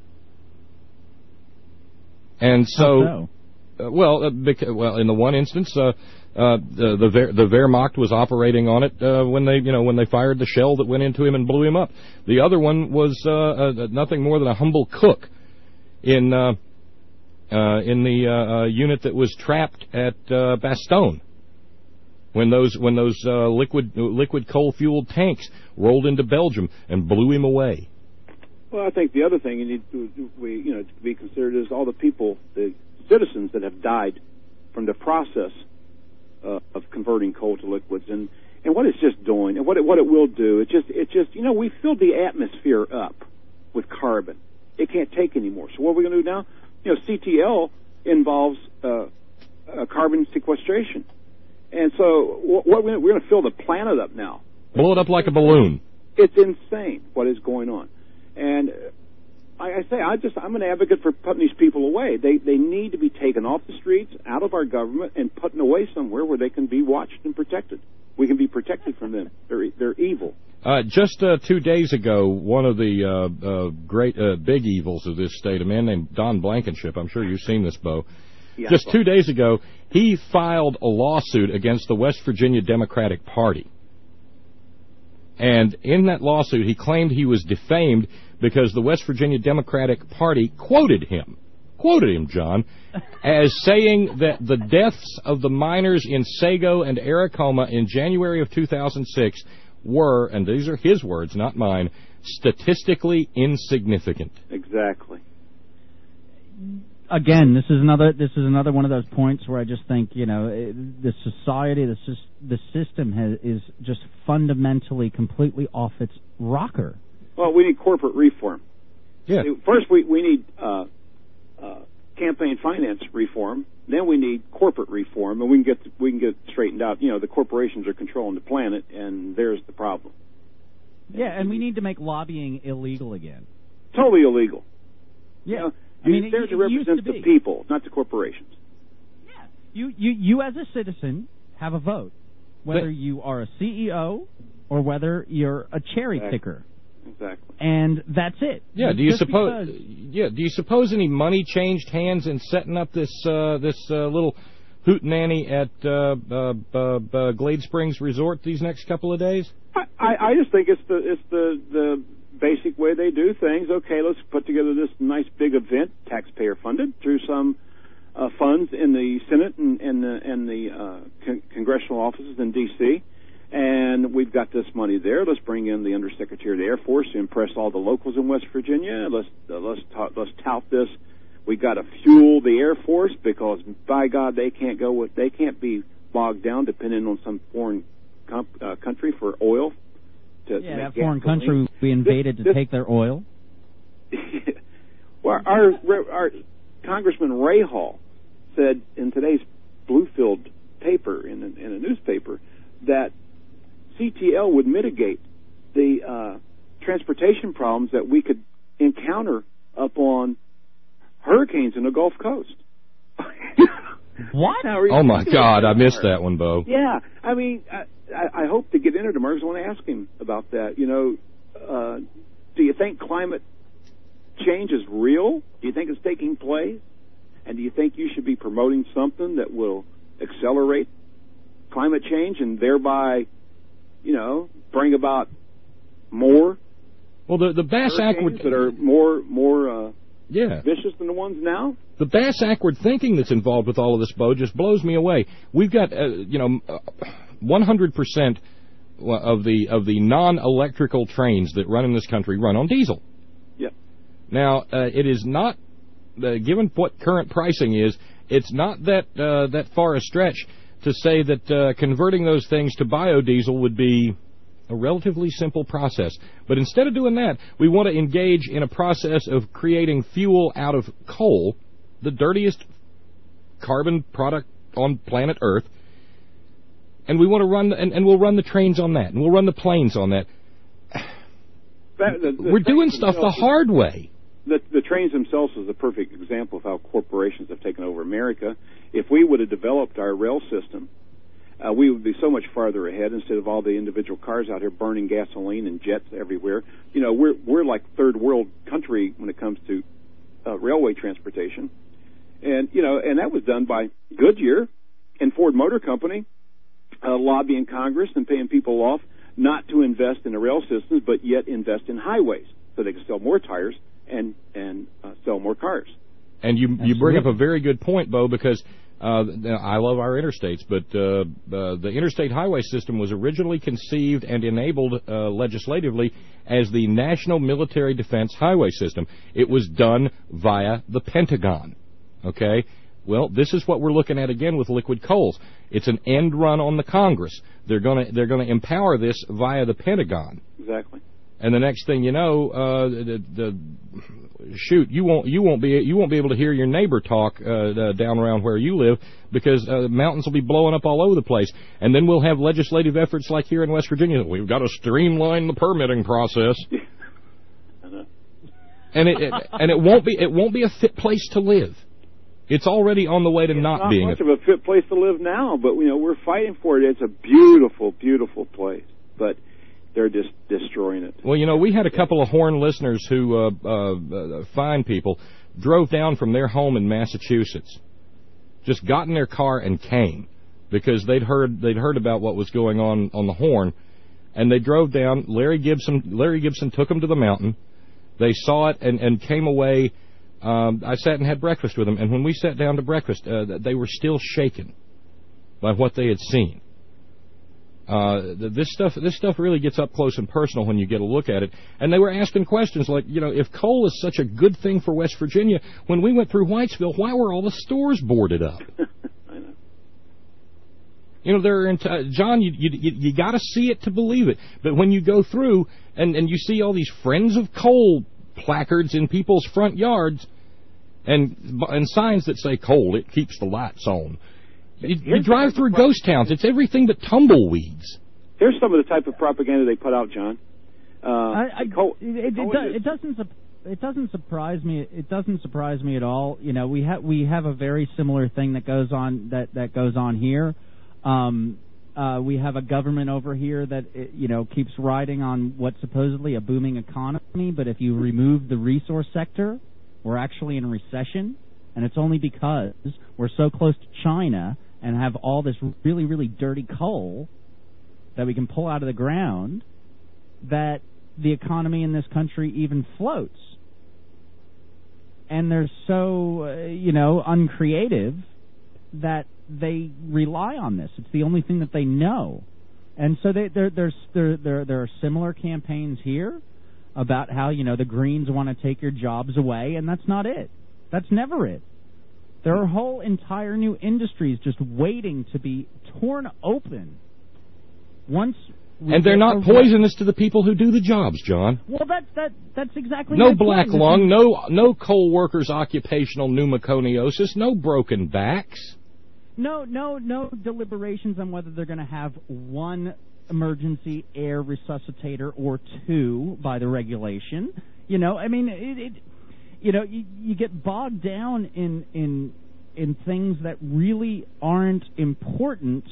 And so, so? Uh, well, uh, beca- well, in the one instance, uh, uh, the the, Ver- the Wehrmacht was operating on it uh, when they, you know, when they fired the shell that went into him and blew him up. The other one was uh, uh, nothing more than a humble cook in uh, uh, in the uh, uh, unit that was trapped at uh, Bastogne when those when those uh, liquid liquid coal fueled tanks rolled into Belgium and blew him away. Well, I think the other thing you need to we you know to be considered is all the people, the citizens that have died from the process uh, of converting coal to liquids, and, and what it's just doing, and what it, what it will do. It just it just you know we filled the atmosphere up with carbon. It can't take anymore. So what are we going to do now? You know, C T L involves uh, uh, carbon sequestration, and so what, what we're going to fill the planet up now. Blow it up like a balloon. It's insane what is going on. And I, I say, I just, I'm an advocate for putting these people away. They they need to be taken off the streets, out of our government, and put away somewhere where they can be watched and protected. We can be protected from them. They're they're evil. Uh, just uh, two days ago, one of the uh, uh, great uh, big evils of this state, a man named Don Blankenship, I'm sure you've seen this, Bo. Yeah, just two days ago, he filed a lawsuit against the West Virginia Democratic Party. And in that lawsuit, he claimed he was defamed because the West Virginia Democratic Party quoted him, quoted him, John, as saying that the deaths of the miners in Sago and Aracoma in January of two thousand six were, and these are his words, not mine, statistically insignificant. Exactly. Again, this is another this is another one of those points where I just think, you know, the society, the the system has, is just fundamentally, completely off its rocker. Well, we need corporate reform. Yeah. First, we we need uh, uh, campaign finance reform. Then we need corporate reform, and we can get we can get it straightened out. You know, the corporations are controlling the planet, and there's the problem. Yeah, and we need to make lobbying illegal again. totally illegal. Yeah. You know, I mean, you're there it, to it used represent to the be. people, not the corporations. You, you, you as a citizen have a vote, whether But- you are a C E O or whether you're a cherry Exactly. picker. Exactly. And that's it. Yeah. Do you Just suppose? because- Yeah. Do you suppose any money changed hands in setting up this uh, this uh, little hootenanny at uh, uh, uh, uh, Glade Springs Resort these next couple of days? I, I, I just think it's the it's the the basic way they do things. Okay, let's put together this nice big event, taxpayer funded, through some uh, funds in the Senate and, and the and the uh, con- congressional offices in D C And we've got this money there. Let's bring in the Undersecretary of the Air Force to impress all the locals in West Virginia. Let's uh, let's ta- let's tout this. We got to fuel the Air Force because, by God, they can't go with they can't be bogged down depending on some foreign com- uh, country for oil. To, to Yeah, make that foreign gasoline. country we invaded This- to this- take their oil. Well, our, our Congressman Ray Hall said in today's Bluefield paper, in a, in a newspaper, that C T L would mitigate the uh, transportation problems that we could encounter up on hurricanes in the Gulf Coast. What? Oh my God, I missed that one, Bo. Yeah, I mean, I, I, I hope to get into tomorrow because I want to ask him about that. You know, uh, do you think climate change is real? Do you think it's taking place? And do you think you should be promoting something that will accelerate climate change and thereby, you know, bring about more Well, the the Bass hurricanes Ackward that are more more uh, yeah. vicious than the ones now? The Bass Ackward thinking that's involved with all of this, Bo, just blows me away. We've got, uh, you know, uh, one hundred percent of the of the non-electrical trains that run in this country run on diesel. Yep. Now, uh, it is not, uh, given what current pricing is, it's not that uh, that far a stretch to say that uh, converting those things to biodiesel would be a relatively simple process. But instead of doing that, we want to engage in a process of creating fuel out of coal, the dirtiest carbon product on planet Earth, and we want to run, and, and we'll run the trains on that, and we'll run the planes on that. That- the- the We're doing trains stuff the themselves- hard way. The, the trains themselves is a perfect example of how corporations have taken over America. If we would have developed our rail system, uh, we would be so much farther ahead instead of all the individual cars out here burning gasoline and jets everywhere. You know, we're we're like third world country when it comes to uh, railway transportation, and you know, and that was done by Goodyear and Ford Motor Company uh, lobbying Congress and paying people off not to invest in the rail systems, but yet invest in highways so they can sell more tires and and uh, sell more cars. And you you bring up a very good point, Bo, because uh, I love our interstates, but uh, uh, the interstate highway system was originally conceived and enabled uh, legislatively as the National Military Defense Highway System. It was done via the Pentagon. Okay? Well, this is what we're looking at again with liquid coals. It's an end run on the Congress. They're going to they're going to empower this via the Pentagon. Exactly. And the next thing you know, uh, the, the shoot, you won't you won't be you won't be able to hear your neighbor talk uh, uh, down around where you live because uh, mountains will be blowing up all over the place. And then we'll have legislative efforts like here in West Virginia. We've got to streamline the permitting process. and it, it and it won't be it won't be a fit place to live. It's already on the way to not, Not being much a of a fit place to live now, but you know we're fighting for it. It's a beautiful, beautiful place, but they're just destroying it. Well, you know, we had a couple of Horn listeners who, uh, uh, uh, fine people, drove down from their home in Massachusetts, just got in their car and came because they'd heard they'd heard about what was going on on the Horn, and they drove down. Larry Gibson Larry Gibson took them to the mountain. They saw it and, and came away. Um, I sat and had breakfast with them, and when we sat down to breakfast, uh, they were still shaken by what they had seen. Uh, this stuff, this stuff really gets up close and personal when you get a look at it. And they were asking questions like, you know, if coal is such a good thing for West Virginia, when we went through Whitesville, why were all the stores boarded up? I know. You know, there are, enti- John, you you, you got to see it to believe it. But when you go through and, and you see all these Friends of Coal placards in people's front yards and and signs that say coal, it keeps the lights on. You, you drive through ghost towns. It's everything but tumbleweeds. Here's some of the type of propaganda they put out, John. Uh, I, I, coal, it, it, coal it, is- it doesn't. sup- it doesn't surprise me. It doesn't surprise me at all. You know, we have we have a very similar thing that goes on that that goes on here. Um, uh, we have a government over here that you know keeps riding on what's supposedly a booming economy, but if you remove the resource sector, we're actually in a recession, and it's only because we're so close to China and have all this really really dirty coal that we can pull out of the ground that the economy in this country even floats. And they're so, uh, you know, uncreative that they rely on this. It's the only thing that they know. And so they, there, there's, there, there, there are similar campaigns here about how, you know, the Greens want to take your jobs away, and that's not it. That's never it. There are whole entire new industries just waiting to be torn open once... And they're not poisonous to the people who do the jobs, John. Well, that's that. That's exactly no my black point. lung, no no coal workers' occupational pneumoconiosis, no broken backs. No, no, no deliberations on whether they're going to have one emergency air resuscitator or two by the regulation. You know, I mean, it. it you know, you, you get bogged down in in in things that really aren't important.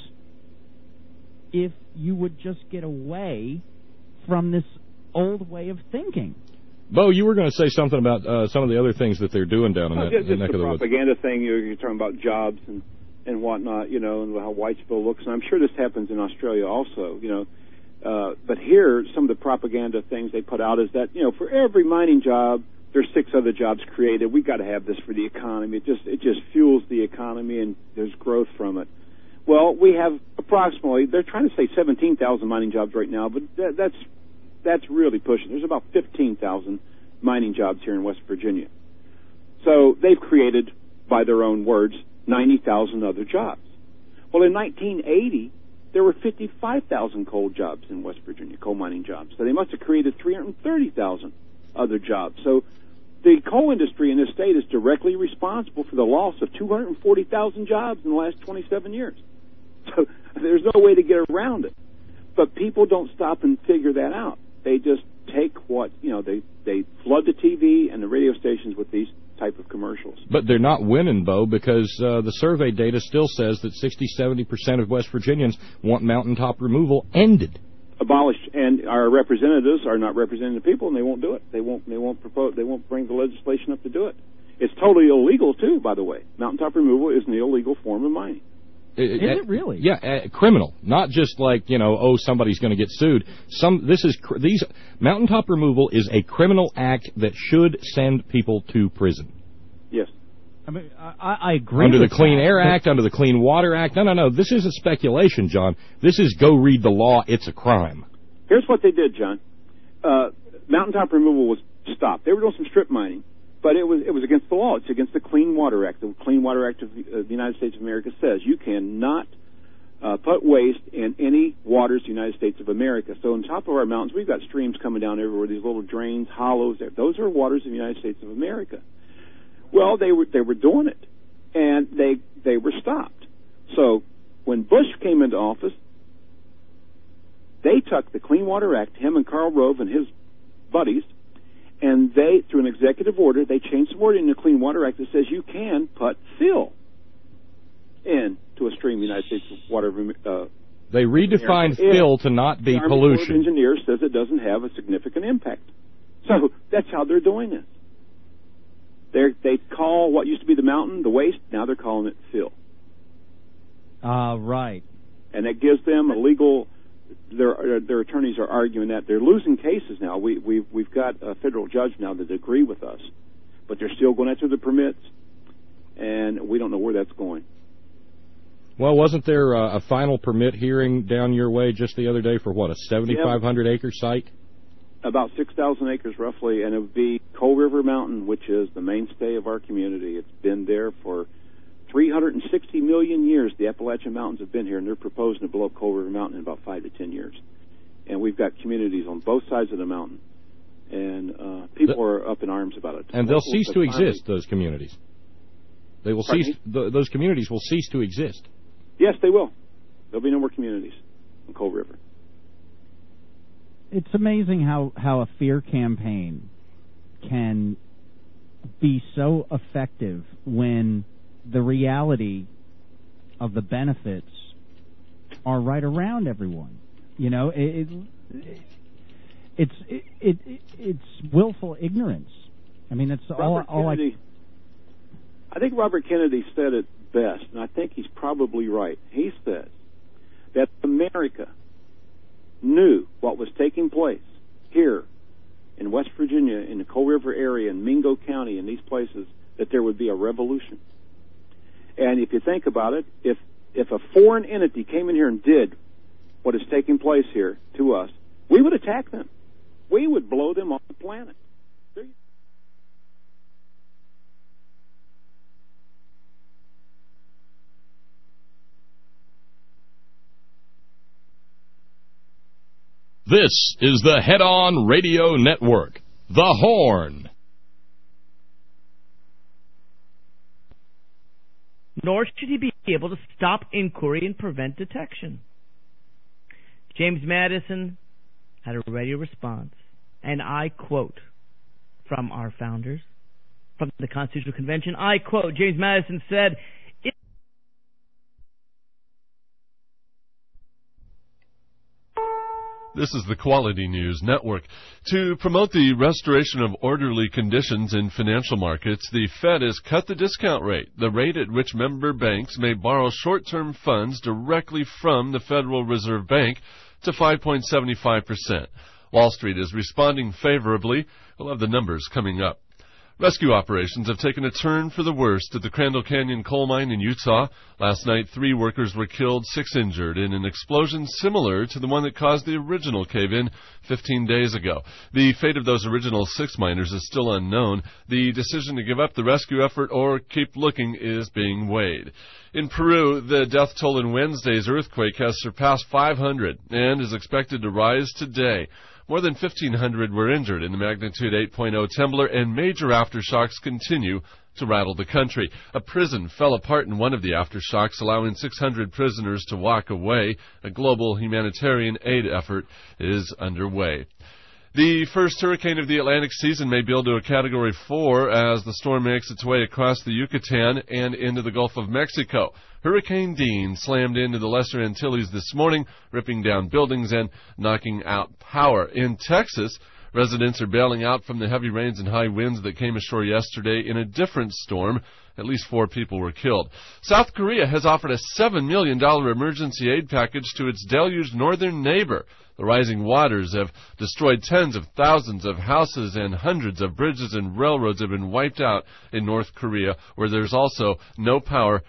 If you would just get away from this old way of thinking. Bo, you were going to say something about uh, some of the other things that they're doing down in oh, that just, the just neck the of the woods. propaganda thing, you're, you're talking about jobs and, and whatnot, you know, and how Whitesville looks. And I'm sure this happens in Australia also, you know. Uh, but here, some of the propaganda things they put out is that, you know, for every mining job, there's six other jobs created. We've got to have this for the economy. It just it just fuels the economy, and there's growth from it. Well, we have approximately, they're trying to say seventeen thousand mining jobs right now, but that, that's that's really pushing. There's about fifteen thousand mining jobs here in West Virginia. So they've created, by their own words, ninety thousand other jobs. Well, in nineteen eighty, there were fifty-five thousand coal jobs in West Virginia, coal mining jobs. So they must have created three hundred thirty thousand other jobs. So the coal industry in this state is directly responsible for the loss of two hundred forty thousand jobs in the last twenty-seven years. So there's no way to get around it. But people don't stop and figure that out. They just take what, you know, they, they flood the T V and the radio stations with these type of commercials. But they're not winning, Bo, because uh, the survey data still says that sixty, seventy percent of West Virginians want mountaintop removal ended. Abolished, and our representatives are not representing the people, and they won't do it. They won't. They won't propose. They won't bring the legislation up to do it. It's totally illegal too, by the way. Mountaintop removal is an illegal form of mining. Is it really? Yeah, uh, criminal. Not just like, you know, oh, somebody's going to get sued. Some this is cr- these mountaintop removal is a criminal act that should send people to prison. Yes. I mean, I, I agree. Under the with Clean that, Air Act, under the Clean Water Act. No, no, no. This isn't speculation, John. This is go read the law. It's a crime. Here's what they did, John. Uh, mountaintop removal was stopped. They were doing some strip mining, but it was it was against the law. It's against the Clean Water Act. The Clean Water Act of the, uh, the United States of America says you cannot uh, put waste in any waters of the United States of America. So on top of our mountains, we've got streams coming down everywhere, these little drains, hollows. Those are waters of the United States of America. Well, they were they were doing it, and they they were stopped. So when Bush came into office, they took the Clean Water Act, him and Karl Rove and his buddies, and they, through an executive order, they changed the wording in the Clean Water Act that says you can put fill into a stream in the United States water. Uh, they redefined fill to not be the Army pollution. Corps of Engineers says it doesn't have a significant impact. So that's how they're doing it. They they call what used to be the mountain the waste. Now they're calling it fill. Uh, right. And that gives them a legal. Their their attorneys are arguing that they're losing cases now. We we've we've got a federal judge now that agree with us, but they're still going after the permits, and we don't know where that's going. Well, wasn't there a, a final permit hearing down your way just the other day for what, a seventy-five hundred yeah. acre site? About six thousand acres roughly, and it would be Coal River Mountain, which is the mainstay of our community. It's been there for three hundred sixty million years. The Appalachian Mountains have been here, and they're proposing to blow up Coal River Mountain in about five to ten years. And we've got communities on both sides of the mountain, and uh, people the, are up in arms about it. And they'll cease to exist, those communities. They will cease. The, those communities will cease to exist. Yes, they will. There'll be no more communities on Coal River. It's amazing how, how a fear campaign can be so effective when the reality of the benefits are right around everyone. You know, it, it, it's it, it, it's willful ignorance. I mean, it's all, all I... I think Robert Kennedy said it best, and I think he's probably right. He said that America knew what was taking place here in West Virginia, in the Coal River area, in Mingo County, in these places, that there would be a revolution. And if you think about it, if if a foreign entity came in here and did what is taking place here to us, we would attack them. We would blow them off the planet. This is the Head On Radio Network, The Horn. Nor should he be able to stop inquiry and prevent detection. James Madison had a ready response, and I quote from our founders, from the Constitutional Convention, I quote, James Madison said, This is the Quality News Network. To promote the restoration of orderly conditions in financial markets, the Fed has cut the discount rate, the rate at which member banks may borrow short-term funds directly from the Federal Reserve Bank, to five point seven five percent. Wall Street is responding favorably. We'll have the numbers coming up. Rescue operations have taken a turn for the worst at the Crandall Canyon coal mine in Utah. Last night, three workers were killed, six injured, in an explosion similar to the one that caused the original cave-in fifteen days ago. The fate of those original six miners is still unknown. The decision to give up the rescue effort or keep looking is being weighed. In Peru, the death toll in Wednesday's earthquake has surpassed five hundred and is expected to rise today. More than fifteen hundred were injured in the magnitude eight point oh tremor, and major aftershocks continue to rattle the country. A prison fell apart in one of the aftershocks, allowing six hundred prisoners to walk away. A global humanitarian aid effort is underway. The first hurricane of the Atlantic season may build to a Category four as the storm makes its way across the Yucatan and into the Gulf of Mexico. Hurricane Dean slammed into the Lesser Antilles this morning, ripping down buildings and knocking out power. In Texas, residents are bailing out from the heavy rains and high winds that came ashore yesterday in a different storm. At least four people were killed. South Korea has offered a seven million dollars emergency aid package to its deluged northern neighbor. The rising waters have destroyed tens of thousands of houses, and hundreds of bridges and railroads have been wiped out in North Korea, where there's also no power